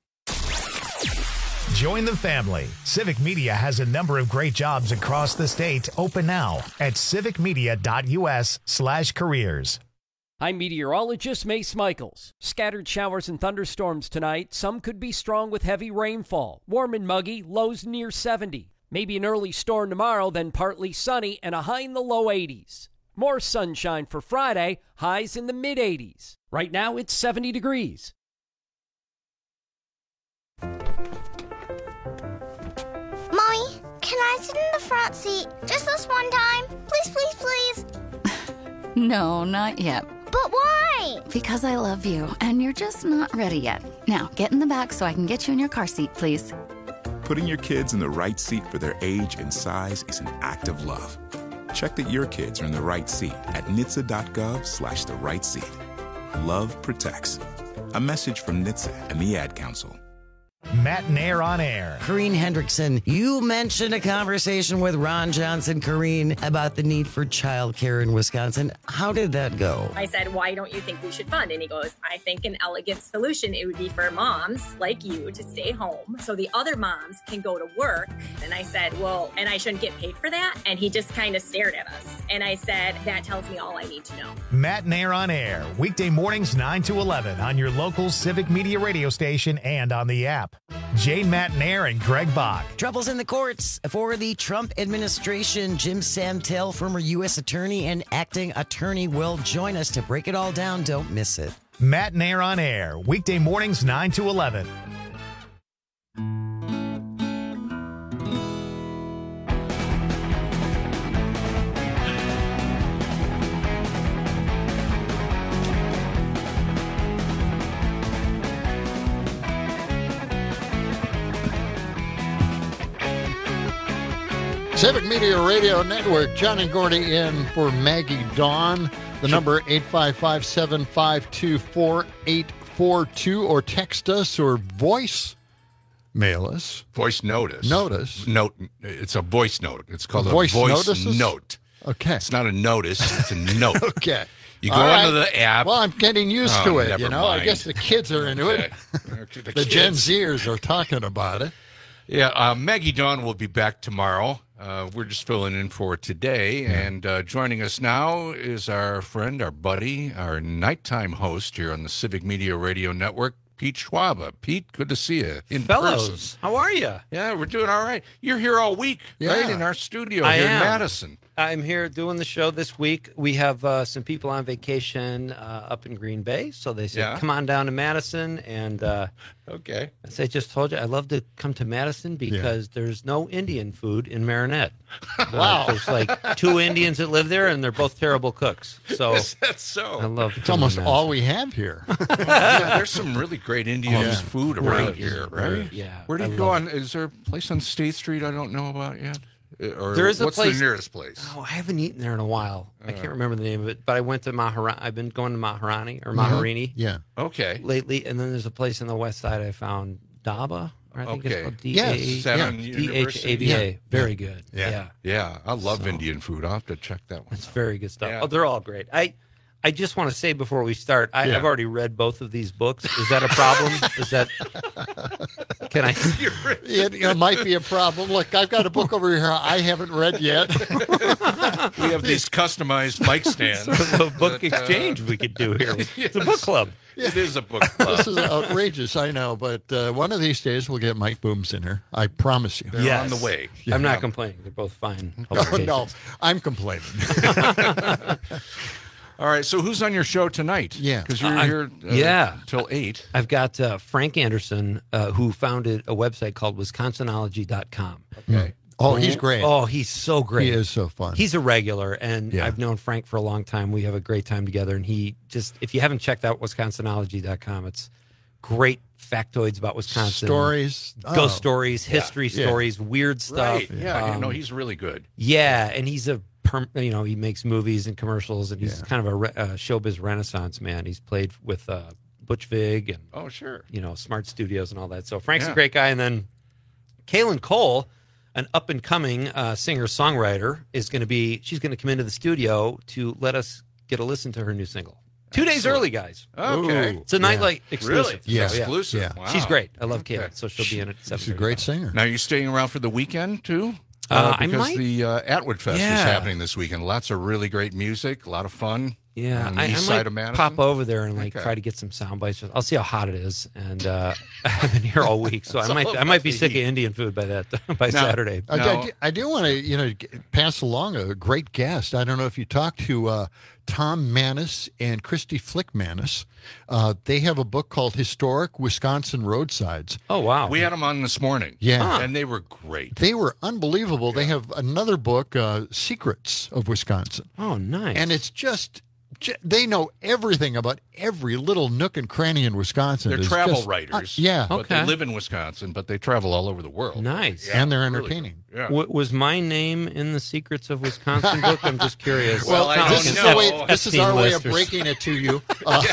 Join the family. Civic Media has a number of great jobs across the state. Open now at civicmedia.us slash careers. I'm meteorologist Mace Michaels. Scattered showers and thunderstorms tonight. Some could be strong with heavy rainfall. Warm and muggy, lows near seventy. Maybe an early storm tomorrow, then partly sunny and a high in the low eighties. More sunshine for Friday, highs in the mid eighties. Right now it's seventy degrees. Mommy, can I sit in the front seat just this one time? Please, please, please. No, not yet. But why? Because I love you, and you're just not ready yet. Now, get in the back so I can get you in your car seat, please. Putting your kids in the right seat for their age and size is an act of love. Check that your kids are in the right seat at N H T S A dot gov slash the right seat. Love protects. A message from N H T S A and the Ad Council. Matt Nair on air. Corrine Hendrickson, you mentioned a conversation with Ron Johnson, Corrine, about the need for childcare in Wisconsin. How did that go? I said, why don't you think we should fund? And he goes, I think an elegant solution, it would be for moms like you to stay home so the other moms can go to work. And I said, well, and I shouldn't get paid for that? And he just kind of stared at us. And I said, that tells me all I need to know. Matt Nair on air, weekday mornings nine to eleven on your local Civic Media radio station and on the app. Jane Matt Nair and Greg Bach. Troubles in the courts for the Trump administration. Jim Santel, former U S attorney and acting attorney, will join us to break it all down. Don't miss it. Matt Nair on air, weekday mornings nine to eleven. Civic Media Radio Network, John and Gordy in for Maggie Dawn. The number eight five five, seven five two, four eight four two, or text us or voice mail us. Voice notice. Notice. Note. It's a voice note. It's called voice a voice notices? note. Okay. It's not a notice. It's a note. Okay. You go All right. into the app. Well, I'm getting used Oh, to it, never you know. I mind. guess the kids are into it. Okay. The, The Gen kids. Zers are talking about it. Yeah, uh, Maggie Dawn will be back tomorrow. Uh, we're just filling in for today. And uh, joining us now is our friend, our buddy, our nighttime host here on the Civic Media Radio Network, Pete Schwaba. Pete, good to see you in Fellows, person. how are you? Yeah, we're doing all right. You're here all week, Yeah. right, in our studio I here am. in Madison. I'm here doing the show this week. We have uh, some people on vacation uh, up in Green Bay, so they said, Yeah. come on down to Madison. And uh, okay, as I just told you, I love to come to Madison because there's no Indian food in Marinette. Wow. Uh, there's like two Indians that live there, and they're both terrible cooks. So Is that so? I love It's almost all we have here. Yeah, there's some really great Indian Oh, yeah. food Great. around here, right? Yeah, Where do I you go love on? Is there a place on State Street I don't know about yet? Uh, Or There is a what's place- the nearest place? Oh, I haven't eaten there in a while. I Uh. can't remember the name of it, but I went to Maharani. I've been going to Maharani or Mhm. Maharini. Yeah. Okay. Lately, and then there's a place on the west side I found, Daba. Or I think Okay. it's called D Yes. A Is that on D H A B University? A. Very good. Yeah. Yeah. Yeah, I love So- Indian food. I'll have to check that one. It's very good stuff. Yeah. Oh, they're all great. I I just want to say before we start, I, Yeah. I've already read both of these books. Is that a problem? Is that can I? It, it might be a problem. Look, I've got a book over here I haven't read yet. We have these customized mic stands. a book that, uh, exchange we could do here. It's a book club. It is a book club. This is outrageous, I know, but uh, one of these days we'll get Mike Booms in here. I promise you. They're Yes. on the way. I'm Yeah. not complaining. They're both fine. Oh, no, publications. I'm complaining. All right, so who's on your show tonight? Yeah. Because you're I- here uh, yeah. till eight. I've got uh, Frank Anderson, uh, who founded a website called Wisconsinology dot com. Okay. Oh, he's great. Oh, he's so great. He is so fun. He's a regular, and Yeah. I've known Frank for a long time. We have a great time together, and he just, if you haven't checked out Wisconsinology dot com, it's great factoids about Wisconsin. Stories. Ghost Oh. stories, history Yeah. stories, weird stuff. Right. Yeah, you Um, know, he's really good. Yeah, and he's a, perm, you know, he makes movies and commercials, and he's Yeah. kind of a re- uh, showbiz renaissance man. He's played with uh, Butch Vig and, Oh, sure. you know, Smart Studios and all that. So Frank's Yeah. a great guy. And then Kaylin Cole, an up and coming uh, singer songwriter, is going to be, she's going to come into the studio to let us get a listen to her new single. Two days Excellent. early, guys. Okay. It's a nightlight exclusive. Really? Yeah. So, Exclusive. Yeah. Wow. She's great. I love Okay. Kaylin. So she'll be in it at seven. He's a great singer. Now, are you staying around for the weekend, too? Uh, I because might. the uh, Atwood Fest Yeah. is happening this weekend. Lots of really great music, a lot of fun. Yeah, on the I, east I side might of Madison. pop over there and like Okay. try to get some sound bites. I'll see how hot it is, and uh, I've been here all week, so I It's might all I might about be the sick heat. of Indian food by that by Now, Saturday. I, I do- I do want to, you know, g- pass along a great guest. I don't know if you talked to uh, Tom Manis and Christy Flick Manis. Uh, they have a book called Historic Wisconsin Roadsides. Oh, wow. We had them on this morning. Yeah. And they were great. They were unbelievable. They have another book, uh, Secrets of Wisconsin. Oh, nice. And it's just, ju- they know everything about every little nook and cranny in Wisconsin. They're It's travel just- writers. uh, yeah. But they live in Wisconsin, but they travel all over the world. Nice. Yeah, and they're really entertaining. good. Yeah. W- was my name in the Secrets of Wisconsin book? I'm just curious. Well, It's not this, like is an the way, Epstein this is our way of list or breaking it to you.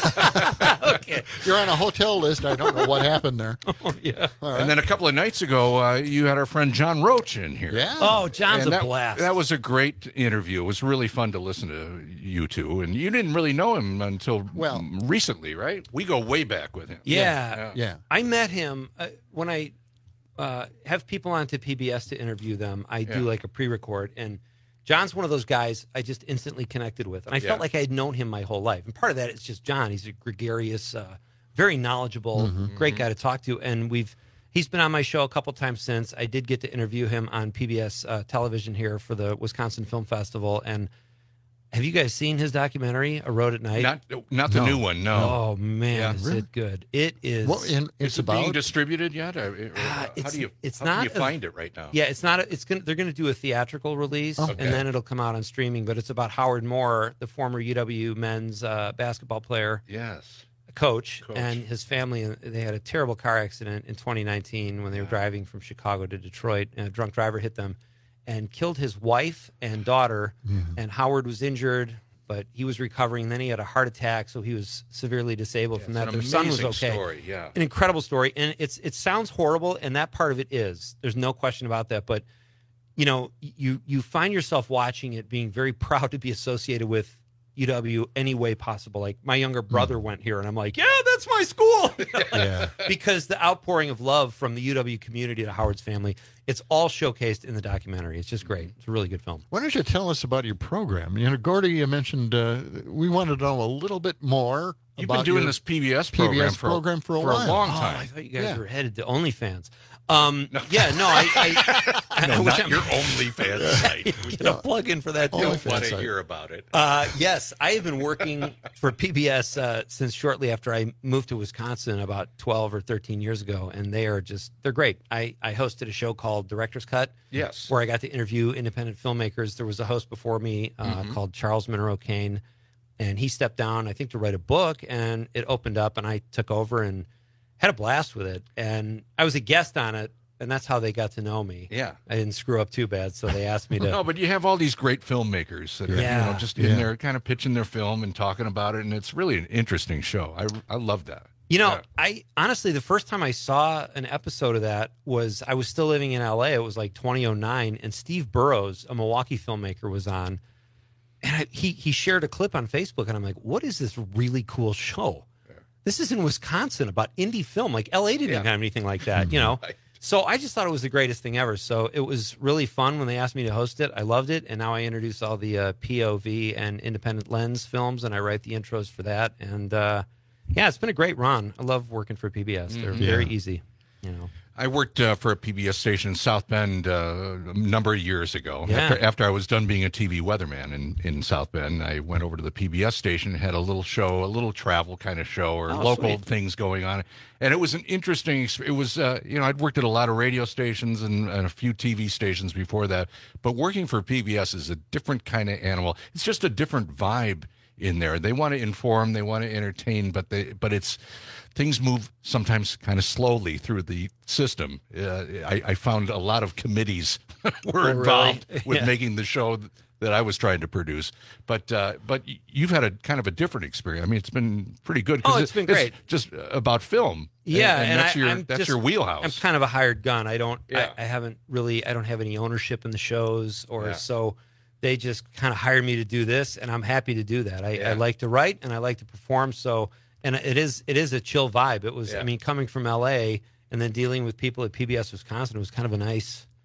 Uh, okay. You're on a hotel list. I don't know what happened there. Oh, yeah. All right. And then a couple of nights ago, uh, you had our friend John Roach in here. Yeah. Oh, John's And a that, blast. That was a great interview. It was really fun to listen to you two. And you didn't really know him until Well- recently, right? We go way back with him. Yeah. Yeah. I met him uh, when I uh, have people on to P B S to interview them. I do Yeah. like a pre-record, and John's one of those guys I just instantly connected with, and I felt Yeah. like I had known him my whole life. And part of that is just John. He's a gregarious, uh, very knowledgeable, great guy to talk to, and we've he's been on my show a couple times since. I did get to interview him on P B S uh, television here for the Wisconsin Film Festival, and. Have you guys seen his documentary, A Road at Night? Not not the No. new one, no. Oh man, Yeah. is Really? it good? It is. Well, and it's Is it being about. distributed yet? Or, or Ah, how it's- do you, it's how not do you a- find it right now? Yeah, it's not. A, it's gonna. They're gonna do a theatrical release, Okay. and then it'll come out on streaming. But it's about Howard Moore, the former U W men's uh, basketball player, Yes. coach, Coach. and his family. And they had a terrible car accident in twenty nineteen when they were driving from Chicago to Detroit. And a drunk driver hit them and killed his wife and daughter. And Howard was injured, but he was recovering. Then he had a heart attack, so he was severely disabled from It's that. an Their son was amazing okay. story, yeah. An incredible story, and it's it sounds horrible, and that part of it is. There's no question about that. But you know, you you find yourself watching it, being very proud to be associated with U W any way possible. Like my younger brother went here, and I'm like, yeah, that's my school. Yeah. Because the outpouring of love from the U W community to Howard's family, it's all showcased in the documentary. It's just great. It's a really good film. Why don't you tell us about your program? You know, Gordy, you mentioned uh, we wanted to know a little bit more. You've about been doing your this P B S P program, B S for, program for a for while. a long Oh, time. I thought you guys Yeah. were headed to OnlyFans. Um, yeah, no, I, I, I, No, wish not I'm- your OnlyFans site. Get a plug in for that too. Don't want OnlyFans to site. hear about it. Uh, yes, I have been working for P B S uh, since shortly after I moved to Wisconsin about twelve or thirteen years ago, and they are just, they're great. I, I hosted a show called Director's Cut. Yes. Where I got to interview independent filmmakers. There was a host before me uh, Mhm. called Charles Monroe Kane, and he stepped down, I think, to write a book, and it opened up, and I took over and had a blast with it. And I was a guest on it, and that's how they got to know me. Yeah. I didn't screw up too bad, so they asked me to. No, but you have all these great filmmakers that are Yeah. you know, just Yeah. in there kind of pitching their film and talking about it, and it's really an interesting show. I, I love that. You know, Yeah. I honestly, the first time I saw an episode of that was I was still living in L A. It was like twenty oh nine, and Steve Burrows, a Milwaukee filmmaker, was on, and I, he he shared a clip on Facebook, and I'm like, "What is this really cool show? This is in Wisconsin about indie film. Like L A didn't Yeah. have anything like that, you know." Right. So I just thought it was the greatest thing ever. So it was really fun when they asked me to host it. I loved it, and now I introduce all the uh, P O V and independent lens films, and I write the intros for that. And uh, yeah, it's been a great run. I love working for P B S. They're Mhm. very Yeah. easy, you know. I worked uh, for a P B S station in South Bend uh, a number of years ago. Yeah. After, after I was done being a T V weatherman in, in South Bend, I went over to the P B S station and had a little show, a little travel kind of show or Oh, local sweet. things going on. And it was an interesting, exp- it was, uh, you know, I'd worked at a lot of radio stations and, and a few T V stations before that. But working for P B S is a different kind of animal. It's just a different vibe in there. They want to inform, they want to entertain, but they, but it's, things move sometimes kind of slowly through the system. Uh, I, I found a lot of committees were really? involved with Yeah. making the show that I was trying to produce. But uh, but you've had a kind of a different experience. I mean, it's been pretty good. 'cause Oh, it's it- been great. just about film. Yeah, and, and that's I, your I'm that's just- your wheelhouse. I'm kind of a hired gun. I don't. Yeah. I, I haven't really. I don't have any ownership in the shows, or Yeah. so they just kind of hired me to do this, and I'm happy to do that. I, Yeah. I like to write and I like to perform. So, and it is it is a chill vibe. It was. Yeah. I mean, coming from L A and then dealing with people at P B S Wisconsin, it was kind of a nice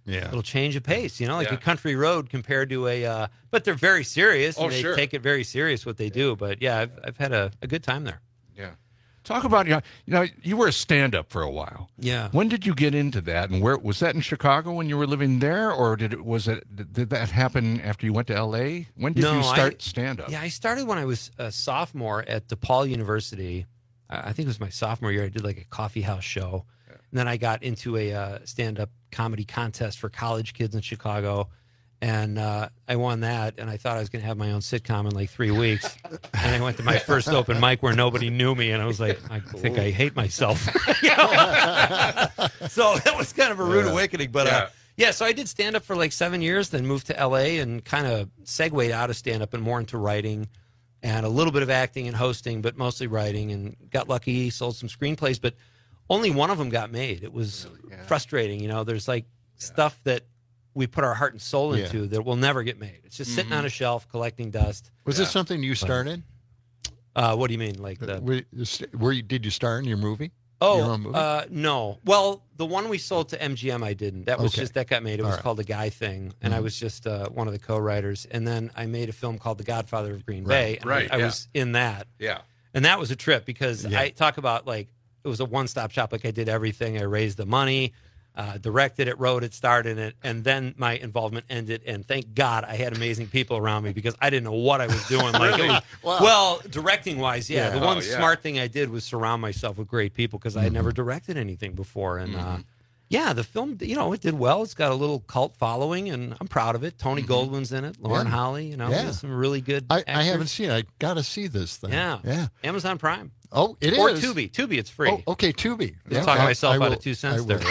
Yeah. little change of pace, you know, like Yeah. a country road compared to a, uh, but they're very serious. And Oh, they sure. take it very serious what they do. But yeah, I've, I've had a, a good time there. Yeah. Talk about, you know, you know, you were a stand-up for a while. Yeah. When did you get into that? And where was that in Chicago when you were living there? Or did it, was it, did that happen after you went to L A? When did No, you start I- stand-up? Yeah, I started when I was a sophomore at DePaul University. I I think it was my sophomore year. I did like a coffee house show. And then I got into a uh, stand-up comedy contest for college kids in Chicago. And uh, I won that. And I thought I was going to have my own sitcom in like three weeks. And I went to my first open mic where nobody knew me. And I was like, I think I hate myself. You know? So that was kind of a rude Yeah. awakening. But Yeah. uh, yeah, so I did stand-up for like seven years, then moved to L A and kind of segued out of stand-up and more into writing and a little bit of acting and hosting, but mostly writing, and got lucky, sold some screenplays, but only one of them got made. It was frustrating. You know, there's like stuff that we put our heart and soul Yeah. into that will never get made. It's just sitting on a shelf collecting dust. Was this something you But- started? Uh, what do you mean? Like the Were, were you, did you star in your movie? Your Oh, own movie? uh, no. Well, the one we sold to M G M, I didn't. That was Okay. just that got made. It All was right. called The Guy Thing, and I Mhm. was just uh, one of the co-writers. And then I made a film called The Godfather of Green Right, Bay. And right, I, I yeah. was in that. Yeah. And that was a trip because Yeah. I talk about like it was a one-stop shop. Like I did everything. I raised the money, uh, directed it, wrote it, starred in it, and then my involvement ended. And thank God I had amazing people around me because I didn't know what I was doing. Like, it was, Wow. well, directing wise, yeah. Yeah. The one Oh, yeah. smart thing I did was surround myself with great people because I had never directed anything before. And uh, yeah, the film, you know, it did well. It's got a little cult following, and I'm proud of it. Tony Goldwyn's in it, Lauren Yeah. Holly, you know, Yeah. there's some really good. I, I actors. haven't seen it. I got to see this thing. Yeah, Yeah. Amazon Prime. Oh, it is. or Tubi. Tubi, it's free. Oh, okay, Tubi. I'm talking I- myself I out will- of two cents I there.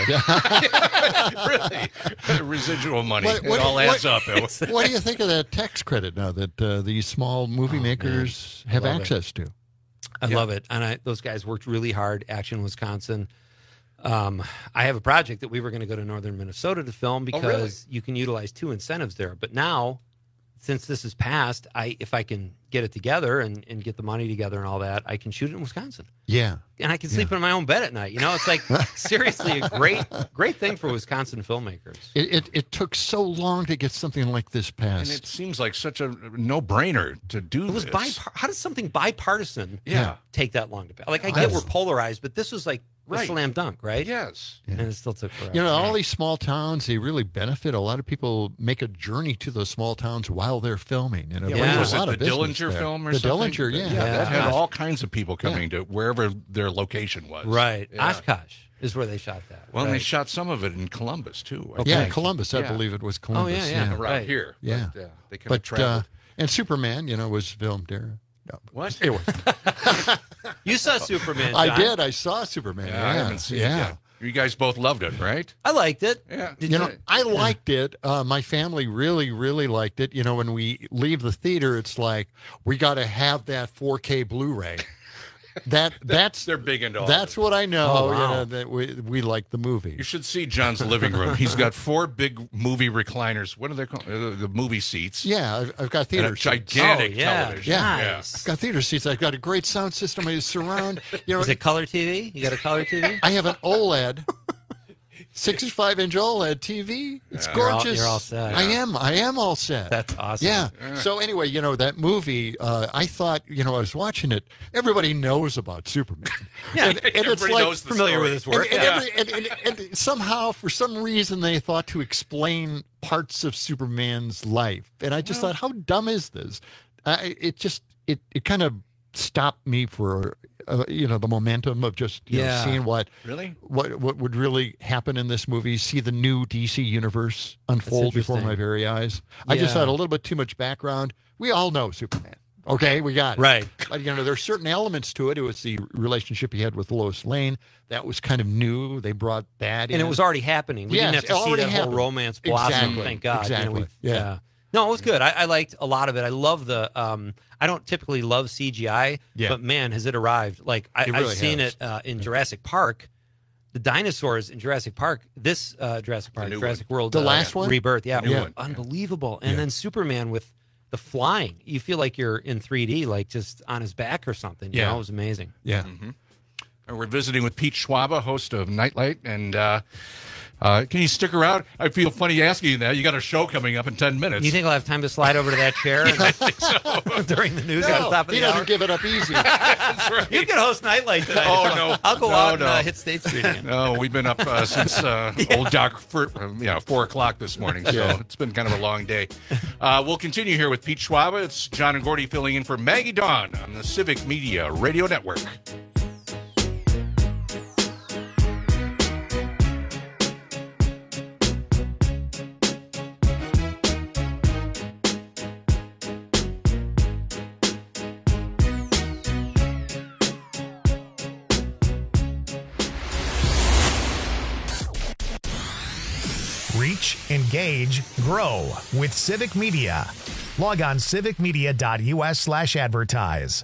will- Right? Really? Residual money. What- what- it all what- adds up. What do you think of that tax credit now that uh, these small movie makers have Oh, Love it. access to? I Yeah. love it. And I, those guys worked really hard. Action Wisconsin. Um, I have a project that we were going to go to northern Minnesota to film because Oh, really? you can utilize two incentives there. But now, since this is passed, I if I can get it together and, and get the money together and all that, I can shoot it in Wisconsin. Yeah. And I can sleep in my own bed at night. You know, it's like seriously a great, great thing for Wisconsin filmmakers. It, it it took so long to get something like this And passed. it seems like such a no-brainer to do It was this. bipar- How does something bipartisan Yeah. take that long to pass? Like, I I get was- we're polarized, but this was like a Right. slam dunk, right? Yes. And it still took forever. You know, all these small towns, they really benefit. A lot of people make a journey to those small towns while they're filming. And it Yeah, brings Yeah. a was it lot the of business Dillinger there. film or the something? Dillinger, yeah. yeah, that had Yeah. all kinds of people coming to wherever their location was. Right. Yeah. Oshkosh is where they shot that. Well, and they right. shot some of it in Columbus too. I Yeah, think. Columbus, I Yeah. believe it was Columbus. yeah, yeah. around Right. here. Yeah. But, uh, they kind of But, uh, traveled. and Superman, you know, was filmed there. No. What? Anyway, You saw Superman, I John. did. I saw Superman. Yeah, Yeah, I haven't seen yeah. it yet. You guys both loved it, right? I liked it. Yeah. Did You know, I liked it. Uh, my family really, really liked it. You know, when we leave the theater, it's like we got to have that four K Blu-ray. That that's They're big into all that's this. what I know. Oh, wow. You know that we we like the movie. You should see John's living room. He's got four big movie recliners. What are they called? Uh, the movie seats. Yeah, I've, I've got And theater a seats. gigantic Oh, yeah. television. Yeah. Nice. I've got theater seats. I've got a great sound system. I surround. You know, Is it color T V? You got a color T V? I have an OLED, sixty-five inch OLED T V. It's Yeah. You're all- gorgeous. you're all set. I am. I am all set. That's awesome. Yeah. So anyway, you know that movie. Uh, I thought, you know, I was watching it. Everybody knows about Superman. Yeah, and, and it's everybody like knows the familiar story. with his work. and, and, yeah. every, and, and, and somehow, for some reason, they thought to explain parts of Superman's life, and I just thought, how dumb is this? I, it just it it kind of stopped me for uh, you know the momentum of just you Yeah. know, seeing what Really? what what would really happen in this movie. See the new D C universe unfold before interesting. my very eyes. I just Yeah. thought a little bit too much background. We all know Superman. Okay, we got it. Right. But, you know, there's certain elements to it. It was the relationship he had with Lois Lane. That was kind of new. They brought that in. And it was already happening. We Yes, didn't have it to see already that whole happened. romance blossom. Exactly, Thank God. You know, exactly. we've- Yeah. No, it was good. I, I liked a lot of it. I love the. Um, I don't typically love C G I, Yeah. but man, has it arrived! Like I, It really I've seen has. it uh, in Jurassic Park. The dinosaurs in Jurassic Park. This uh, Jurassic Park, new Jurassic one. World, The uh, last one? Rebirth. Yeah, The new yeah. one. Unbelievable. And Yeah. then Superman with the flying. You feel like you're in three D, like just on his back or something. You Yeah. know, it was amazing. Yeah. And we're visiting with Pete Schwaba, host of Nightlight, and uh, Uh, can you stick around? I feel funny asking you that. You got a show coming up in ten minutes. You think I'll have time to slide over to that chair I think so. during the news No, at the top of he the doesn't hour? give it up easy. That's right. You can host Nightlight tonight. Oh, no. I'll go no, out no. and uh, hit State Street again. No, we've been up uh, since uh, Yeah. old Doc, for, uh, you know, four o'clock this morning, so Yeah. it's been kind of a long day. Uh, we'll continue here with Pete Schwaba. It's John and Gordy filling in for Maggie Dawn on the Civic Media Radio Network. Reach, engage, grow with Civic Media. Log on civicmedia.us slash advertise.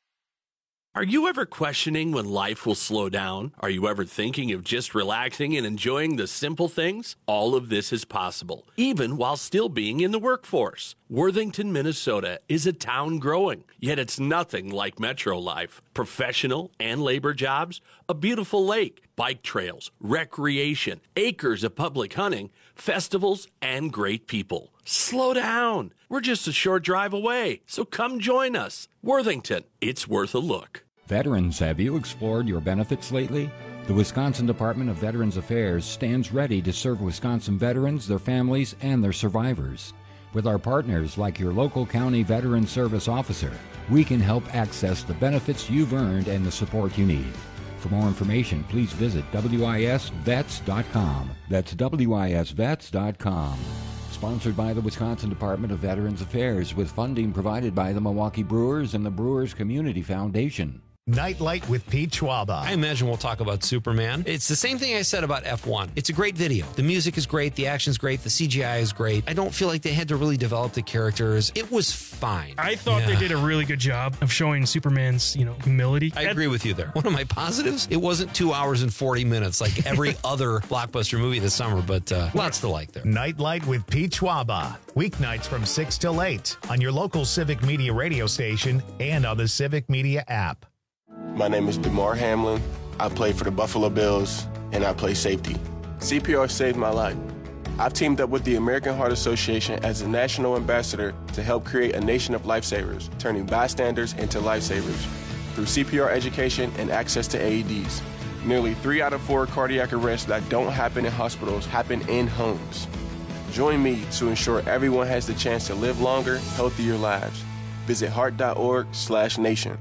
Are you ever questioning when life will slow down? Are you ever thinking of just relaxing and enjoying the simple things? All of this is possible, even while still being in the workforce. Worthington, Minnesota is a town growing, yet it's nothing like metro life. Professional and labor jobs, a beautiful lake, bike trails, recreation, acres of public hunting, festivals, and great people. Slow down. We're just a short drive away, so come join us. Worthington, it's worth a look. Veterans, have you explored your benefits lately? The Wisconsin Department of Veterans Affairs stands ready to serve Wisconsin veterans, their families, and their survivors. With our partners like your local county veteran service officer, we can help access the benefits you've earned and the support you need. For more information, please visit W I S vets dot com. That's W I S vets dot com. Sponsored by the Wisconsin Department of Veterans Affairs with funding provided by the Milwaukee Brewers and the Brewers Community Foundation. Nightlight with Pete Schwaba. I imagine we'll talk about Superman. It's the same thing I said about F one. It's a great video. The music is great. The action's great. The C G I is great. I don't feel like they had to really develop the characters. It was fine. I thought Yeah. they did a really good job of showing Superman's, you know, humility. I agree with you there. One of my positives, it wasn't two hours and forty minutes like every other blockbuster movie this summer, but uh, lots to like there. Nightlight with Pete Schwaba. Weeknights from six till eight on your local Civic Media radio station and on the Civic Media app. My name is DeMar Hamlin. I play for the Buffalo Bills, and I play safety. C P R saved my life. I've teamed up with the American Heart Association as a national ambassador to help create a nation of lifesavers, turning bystanders into lifesavers through C P R education and access to A E Ds. Nearly three out of four cardiac arrests that don't happen in hospitals happen in homes. Join me to ensure everyone has the chance to live longer, healthier lives. Visit heart.org slash nation.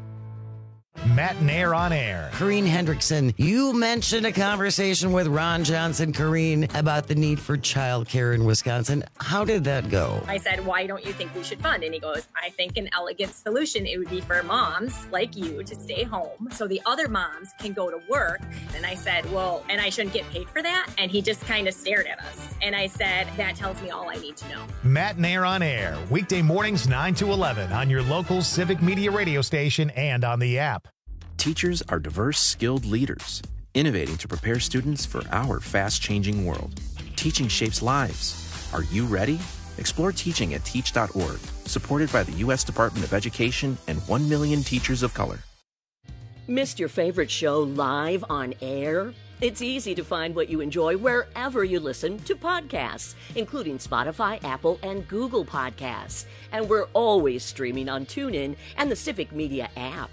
Matt and Air on Air. Corrine Hendrickson, you mentioned a conversation with Ron Johnson, Corrine, about the need for childcare in Wisconsin. How did that go? I said, why don't you think we should fund? And he goes, I think an elegant solution, it would be for moms like you to stay home so the other moms can go to work. And I said, well, and I shouldn't get paid for that? And he just kind of stared at us. And I said, that tells me all I need to know. Matt and Air on Air. Weekday mornings nine to eleven on your local Civic Media radio station and on the app. Teachers are diverse, skilled leaders, innovating to prepare students for our fast-changing world. Teaching shapes lives. Are you ready? Explore teaching at teach dot org, supported by the U S Department of Education and one million teachers of color. Missed your favorite show live on air? It's easy to find what you enjoy wherever you listen to podcasts, including Spotify, Apple, and Google Podcasts. And we're always streaming on TuneIn and the Civic Media app.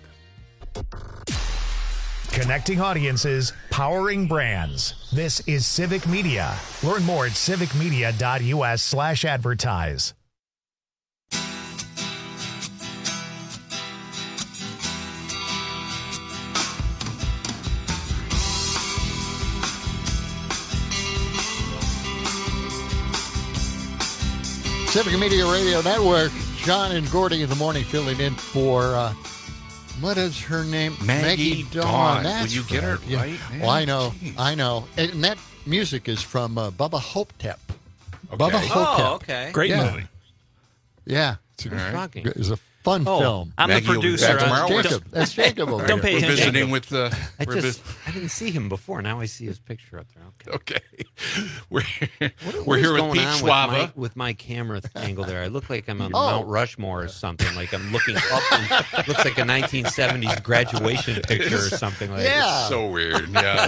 Connecting audiences, powering brands. This is Civic Media. Learn more at civicmedia.us slash advertise. Civic Media Radio Network. John and Gordy in the morning filling in for, uh, what is her name? Maggie Dawn. Dawn. That's Would you get her Yeah. right, man? Well, I know. Jeez. I know. And that music is from uh, Bubba Hotep. Okay. Bubba Hotep. Oh, okay. Great Yeah. movie. Yeah. All right. Shocking. It's a fun oh, film. I'm Maggie the producer. Will be back tomorrow. That's Jacob. That's Jacob over Don't here. pay We're attention. visiting with the. I we're just vis- I didn't see him before. Now I see his picture up there. Okay. Okay, we're What, we're what is here with going Pete on Schwaba. With my, with my camera angle there. I look like I'm on Oh. Mount Rushmore or something. Like I'm looking up and looks like a nineteen seventies graduation picture or something like Yeah. It's so weird. Yeah.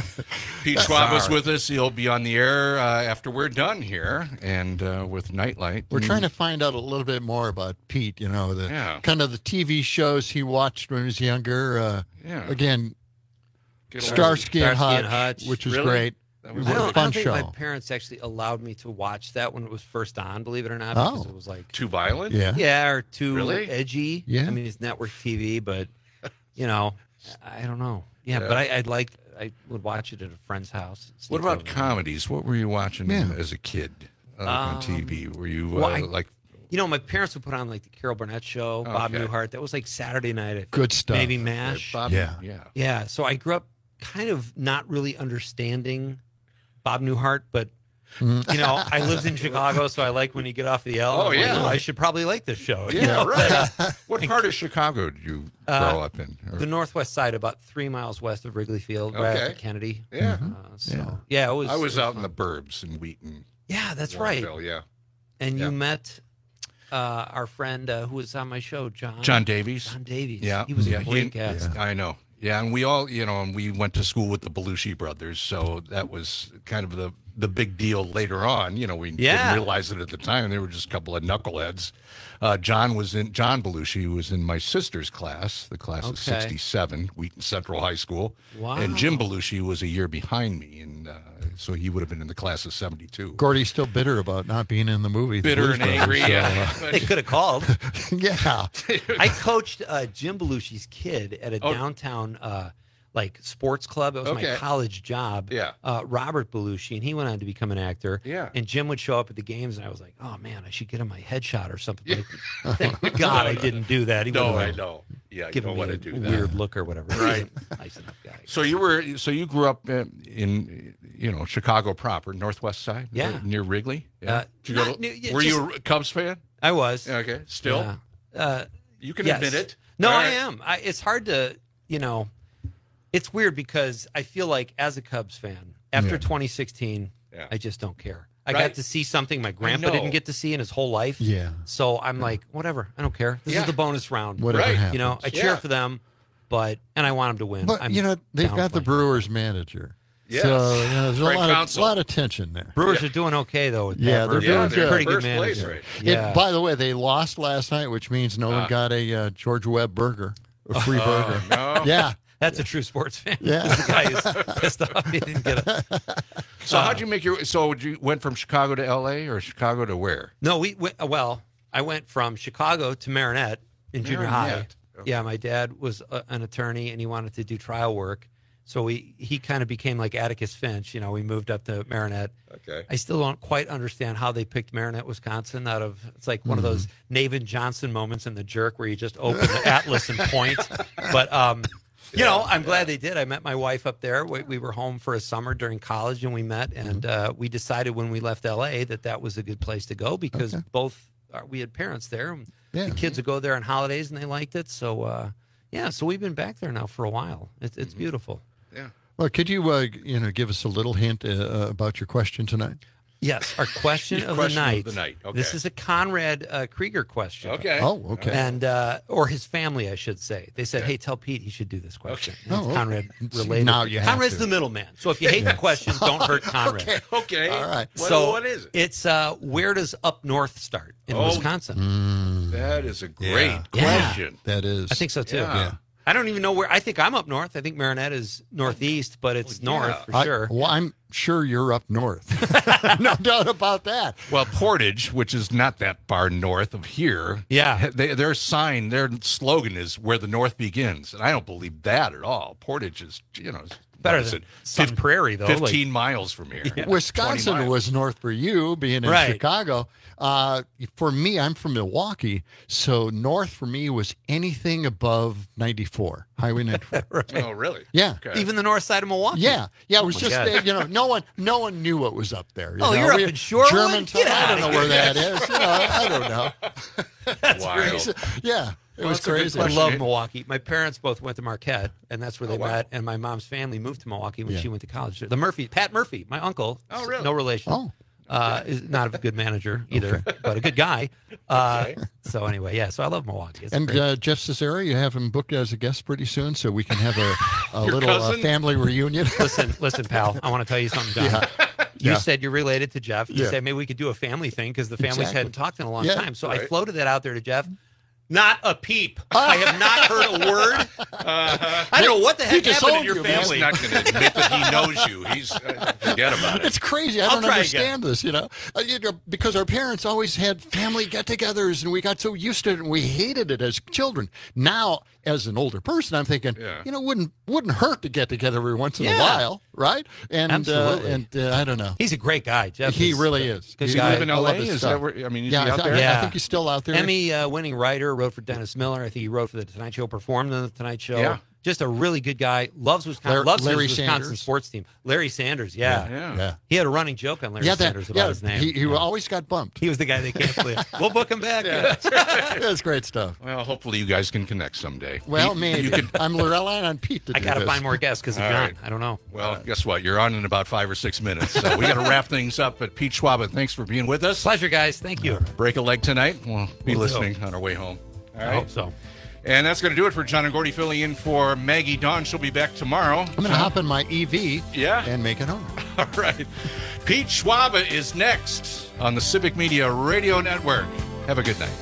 Pete Schwaba's with us. He'll be on the air uh, after we're done here, and uh, with Nightlight. We're trying to find out a little bit more about Pete. You know, the Yeah. kind of the T V shows he watched when he was younger. Uh, Yeah. Again, Get Starsky and Starsky and Hutch, Hutch. which was Really? great. That It was was I a don't, I fun don't think show. my parents actually allowed me to watch that when it was first on, believe it or not, because Oh. it was like Too violent? Yeah. yeah, or too Really? edgy. Yeah. I mean, it's network T V, but you know, I don't know. Yeah, Yeah. but I, I'd like I would watch it at a friend's house. What Sneak about over. comedies? What were you watching Yeah. as a kid uh, on T V? Were you uh, well, I- like You know, my parents would put on like the Carol Burnett show, Bob Okay. Newhart. That was like Saturday night. I think. Good stuff. Maybe MASH. Bob? Yeah. Yeah. Yeah. So I grew up kind of not really understanding Bob Newhart, but Mm-hmm. you know, I lived in Chicago, so I like when you get off the L. Oh, I'm like, yeah. I should probably like this show. you Yeah, know? right. What part of Chicago did you grow Uh, up in? Or- The northwest side, about three miles west of Wrigley Field, right Okay. after Kennedy. Yeah. Uh, so yeah. it was. I was it out in fun. the burbs in Wheaton. Yeah, that's right. Warrenville, Yeah. And Yeah. you met uh, our friend uh, who was on my show, John. John Davies. John Davies. Yeah. He was yeah. a great he- guest. I know. Yeah, and we all, you know, and we went to school with the Belushi brothers, so that was kind of the the big deal later on. You know, we Yeah. didn't realize it at the time. They were just a couple of knuckleheads. Uh, John was in John Belushi was in my sister's class, the class of Okay. sixty-seven, Wheaton Central High School. Wow. And Jim Belushi was a year behind me, and uh, so he would have been in the class of seventy-two. Gordy's still bitter about not being in the movie. The Bitter Blues and angry, Brothers, yeah. so, They could have called. uh, yeah. I coached uh, Jim Belushi's kid at a Oh. downtown uh, like sports club. It was Okay. my college job. Yeah. Uh, Robert Belushi, and he went on to become an actor. Yeah. And Jim would show up at the games, and I was like, oh man, I should get him my headshot or something. Like, thank God I didn't do that. He No, would've I know. Yeah, you given don't me want to a do that. weird look or whatever. Right. Nice enough guy. So you were, so you grew up uh, in, you know, Chicago proper, Northwest Side, Yeah. uh, near Wrigley. Yeah. Uh, Did you go not to- near- yeah, were you just- a Cubs fan? I was. Okay, still. Yeah. Uh, You can yes. admit it. No, All I right. am. I, it's hard to, you know, it's weird because I feel like as a Cubs fan, after Yeah. twenty sixteen, Yeah. I just don't care. I Right. got to see something my grandpa know. didn't get to see in his whole life. Yeah. So I'm like, whatever. I don't care. This Yeah. is the bonus round. Whatever Right. happens. You know, I cheer Yeah. for them, but and I want them to win. But I'm you know they've down got the with my- Brewers manager. Yes. So you know, there's a Right lot of, counsel. lot of tension there. Brewers are doing okay though. With Yeah, Pat they're Burke. doing they're good. Pretty good first place, manager. right. Yeah. And by the way, they lost last night, which means no Ah. one got a uh, George Webb burger, a free burger. No. Yeah. That's a true sports fan. Yeah. the guy is pissed off he didn't get it. So how'd you make your? So you went from Chicago to L A or Chicago to where? No, we went, well, I went from Chicago to Marinette in junior high. Marinette. Okay. Yeah, my dad was a, an attorney and he wanted to do trial work. So we he kind of became like Atticus Finch. You know, we moved up to Marinette. Okay. I still don't quite understand how they picked Marinette, Wisconsin out of, it's like one of those Navin Johnson moments in The Jerk where you just open the atlas and point. But, um, you know, I'm glad they did. I met my wife up there. We, we were home for a summer during college and we met. And uh, we decided when we left L A that that was a good place to go because Okay. both, uh, we had parents there. And Yeah. The kids would go there on holidays and they liked it. So, uh, yeah, so we've been back there now for a while. It's, it's beautiful. Yeah. Well, could you uh, you know give us a little hint uh, about your question tonight? Yes, our question, Your of, question the of night. the night, okay. This is a Conrad uh, Krieger question. Okay. Oh, okay. And uh, or his family, I should say. They said, "Hey, tell Pete he should do this question." Okay. And it's Oh, Conrad okay. related. Now you have Conrad's to. the middleman. So if you hate the question, don't hurt Conrad. Okay. Okay. All right. What, so what is it? It's uh, where does up north start in Oh. Wisconsin? That is a great Yeah. question. That is. I think so too. Yeah. I don't even know where. I think I'm up north. I think Marinette is northeast, but it's Well, yeah. north for I, sure. Well, I'm sure you're up north. No doubt about that. Well, Portage, which is not that far north of here, Yeah. they, their sign, their slogan is "Where the North begins," and I don't believe that at all. Portage is, you know, Better what is than it? Sun Fif- Prairie, though. Fifteen like- miles from here. twenty Wisconsin miles. was north for you, being in Right. Chicago. Uh, for me, I'm from Milwaukee, so north for me was anything above ninety-four. Highway ninety-four. Right. Oh, really? Yeah. Okay. Even the north side of Milwaukee. Yeah, yeah. It was Oh, my just God. uh, you know, no one, no one knew what was up there. You Oh, know? you're up We- in Shorewood? German. Get I don't outta know here. where that is. You know, I don't know. That's Wild. crazy. Yeah, it Well, was that's a good crazy. I question. love Milwaukee. My parents both went to Marquette, and that's where they Oh, wow. met. And my mom's family moved to Milwaukee when Yeah. she went to college. The Murphy, Pat Murphy, my uncle. Oh, really? No relation. Oh. Uh, is not a good manager either, but a good guy. Uh, so anyway, yeah. So I love Milwaukee. It's And great. uh, Jeff Cesare, you have him booked as a guest pretty soon, so we can have a, a Your little uh, cousin? family reunion. listen, listen, pal. I want to tell you something, John. Yeah. You Yeah. said you're related to Jeff. You Yeah. said maybe we could do a family thing because the families Exactly. hadn't talked in a long Yeah. time. So I Right. floated that out there to Jeff. Not a peep. I have not heard a word. Uh-huh. I don't know what the heck happened in disowned your you, man. He's family. not going to admit that he knows you. He's uh, forget about it. It's crazy. I I'll don't try understand this, you know? Uh, you know, because our parents always had family get-togethers, and we got so used to it, and we hated it as children. Now, as an older person, I'm thinking, Yeah. you know, wouldn't wouldn't hurt to get together every once in Yeah. a while, right? And Absolutely. Uh, and uh, I don't know. He's a great guy, Jeff. He is- really is. Good Does he guy. live in I L A? love his Is stuff. that where? I mean, is yeah, he I, out th- there? Yeah. I think he's still out there. Emmy uh, winning writer, wrote for Dennis Miller. I think he wrote for the Tonight Show, performed on the Tonight Show. Yeah. Just a really good guy. Loves Wisconsin. Larry- loves Larry his Wisconsin Sanders. sports team. Larry Sanders, yeah. Yeah. yeah. He had a running joke on Larry Yeah, that, Sanders about yeah, his name. he, he Yeah. always got bumped. He was the guy they canceled. it. We'll book him back. Yeah. That's great stuff. Well, hopefully you guys can connect someday. Well, You- maybe. you could. I'm relying on Pete to I do got to this. find more guests because of All John. right. I don't know. Well, guess what? You're on in about five or six minutes, so we got to wrap things up. But Pete Schwab, thanks for being with us. Pleasure, guys. Thank you. Break a leg tonight. We'll be We'll do. listening on our way home. All I right. hope so. And that's going to do it for John and Gordy filling in for Maggie Dawn. She'll be back tomorrow. I'm going to hop in my E V Yeah. and make it home. All right. Pete Schwab is next on the Civic Media Radio Network. Have a good night.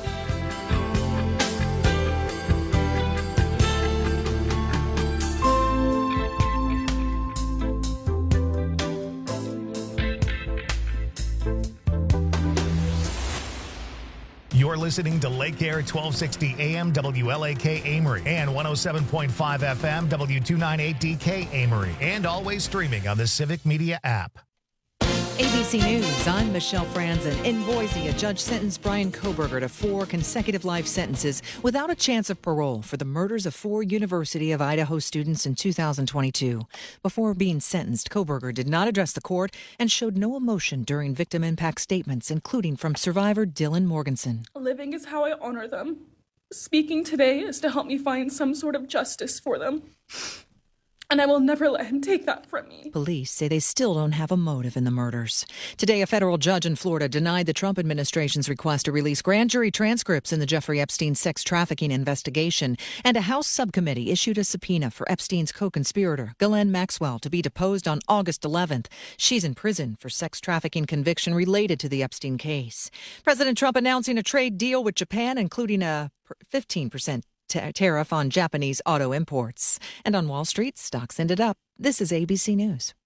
You're listening to Lake Air twelve sixty A M W L A K Amory and one oh seven point five F M W two ninety-eight D K Amory, and always streaming on the Civic Media app. A B C News, I'm Michelle Franzen. In Boise, a judge sentenced Brian Kohberger to four consecutive life sentences without a chance of parole for the murders of four University of Idaho students in two thousand twenty-two. Before being sentenced, Kohberger did not address the court and showed no emotion during victim impact statements, including from survivor Dylan Morganson. Living is how I honor them. Speaking today is to help me find some sort of justice for them. And I will never let him take that from me. Police say they still don't have a motive in the murders. Today, a federal judge in Florida denied the Trump administration's request to release grand jury transcripts in the Jeffrey Epstein sex trafficking investigation. And a House subcommittee issued a subpoena for Epstein's co-conspirator, Ghislaine Maxwell, to be deposed on August eleventh. She's in prison for sex trafficking conviction related to the Epstein case. President Trump announcing a trade deal with Japan, including a fifteen percent tariff on Japanese auto imports. And on Wall Street, stocks ended up. This is A B C News.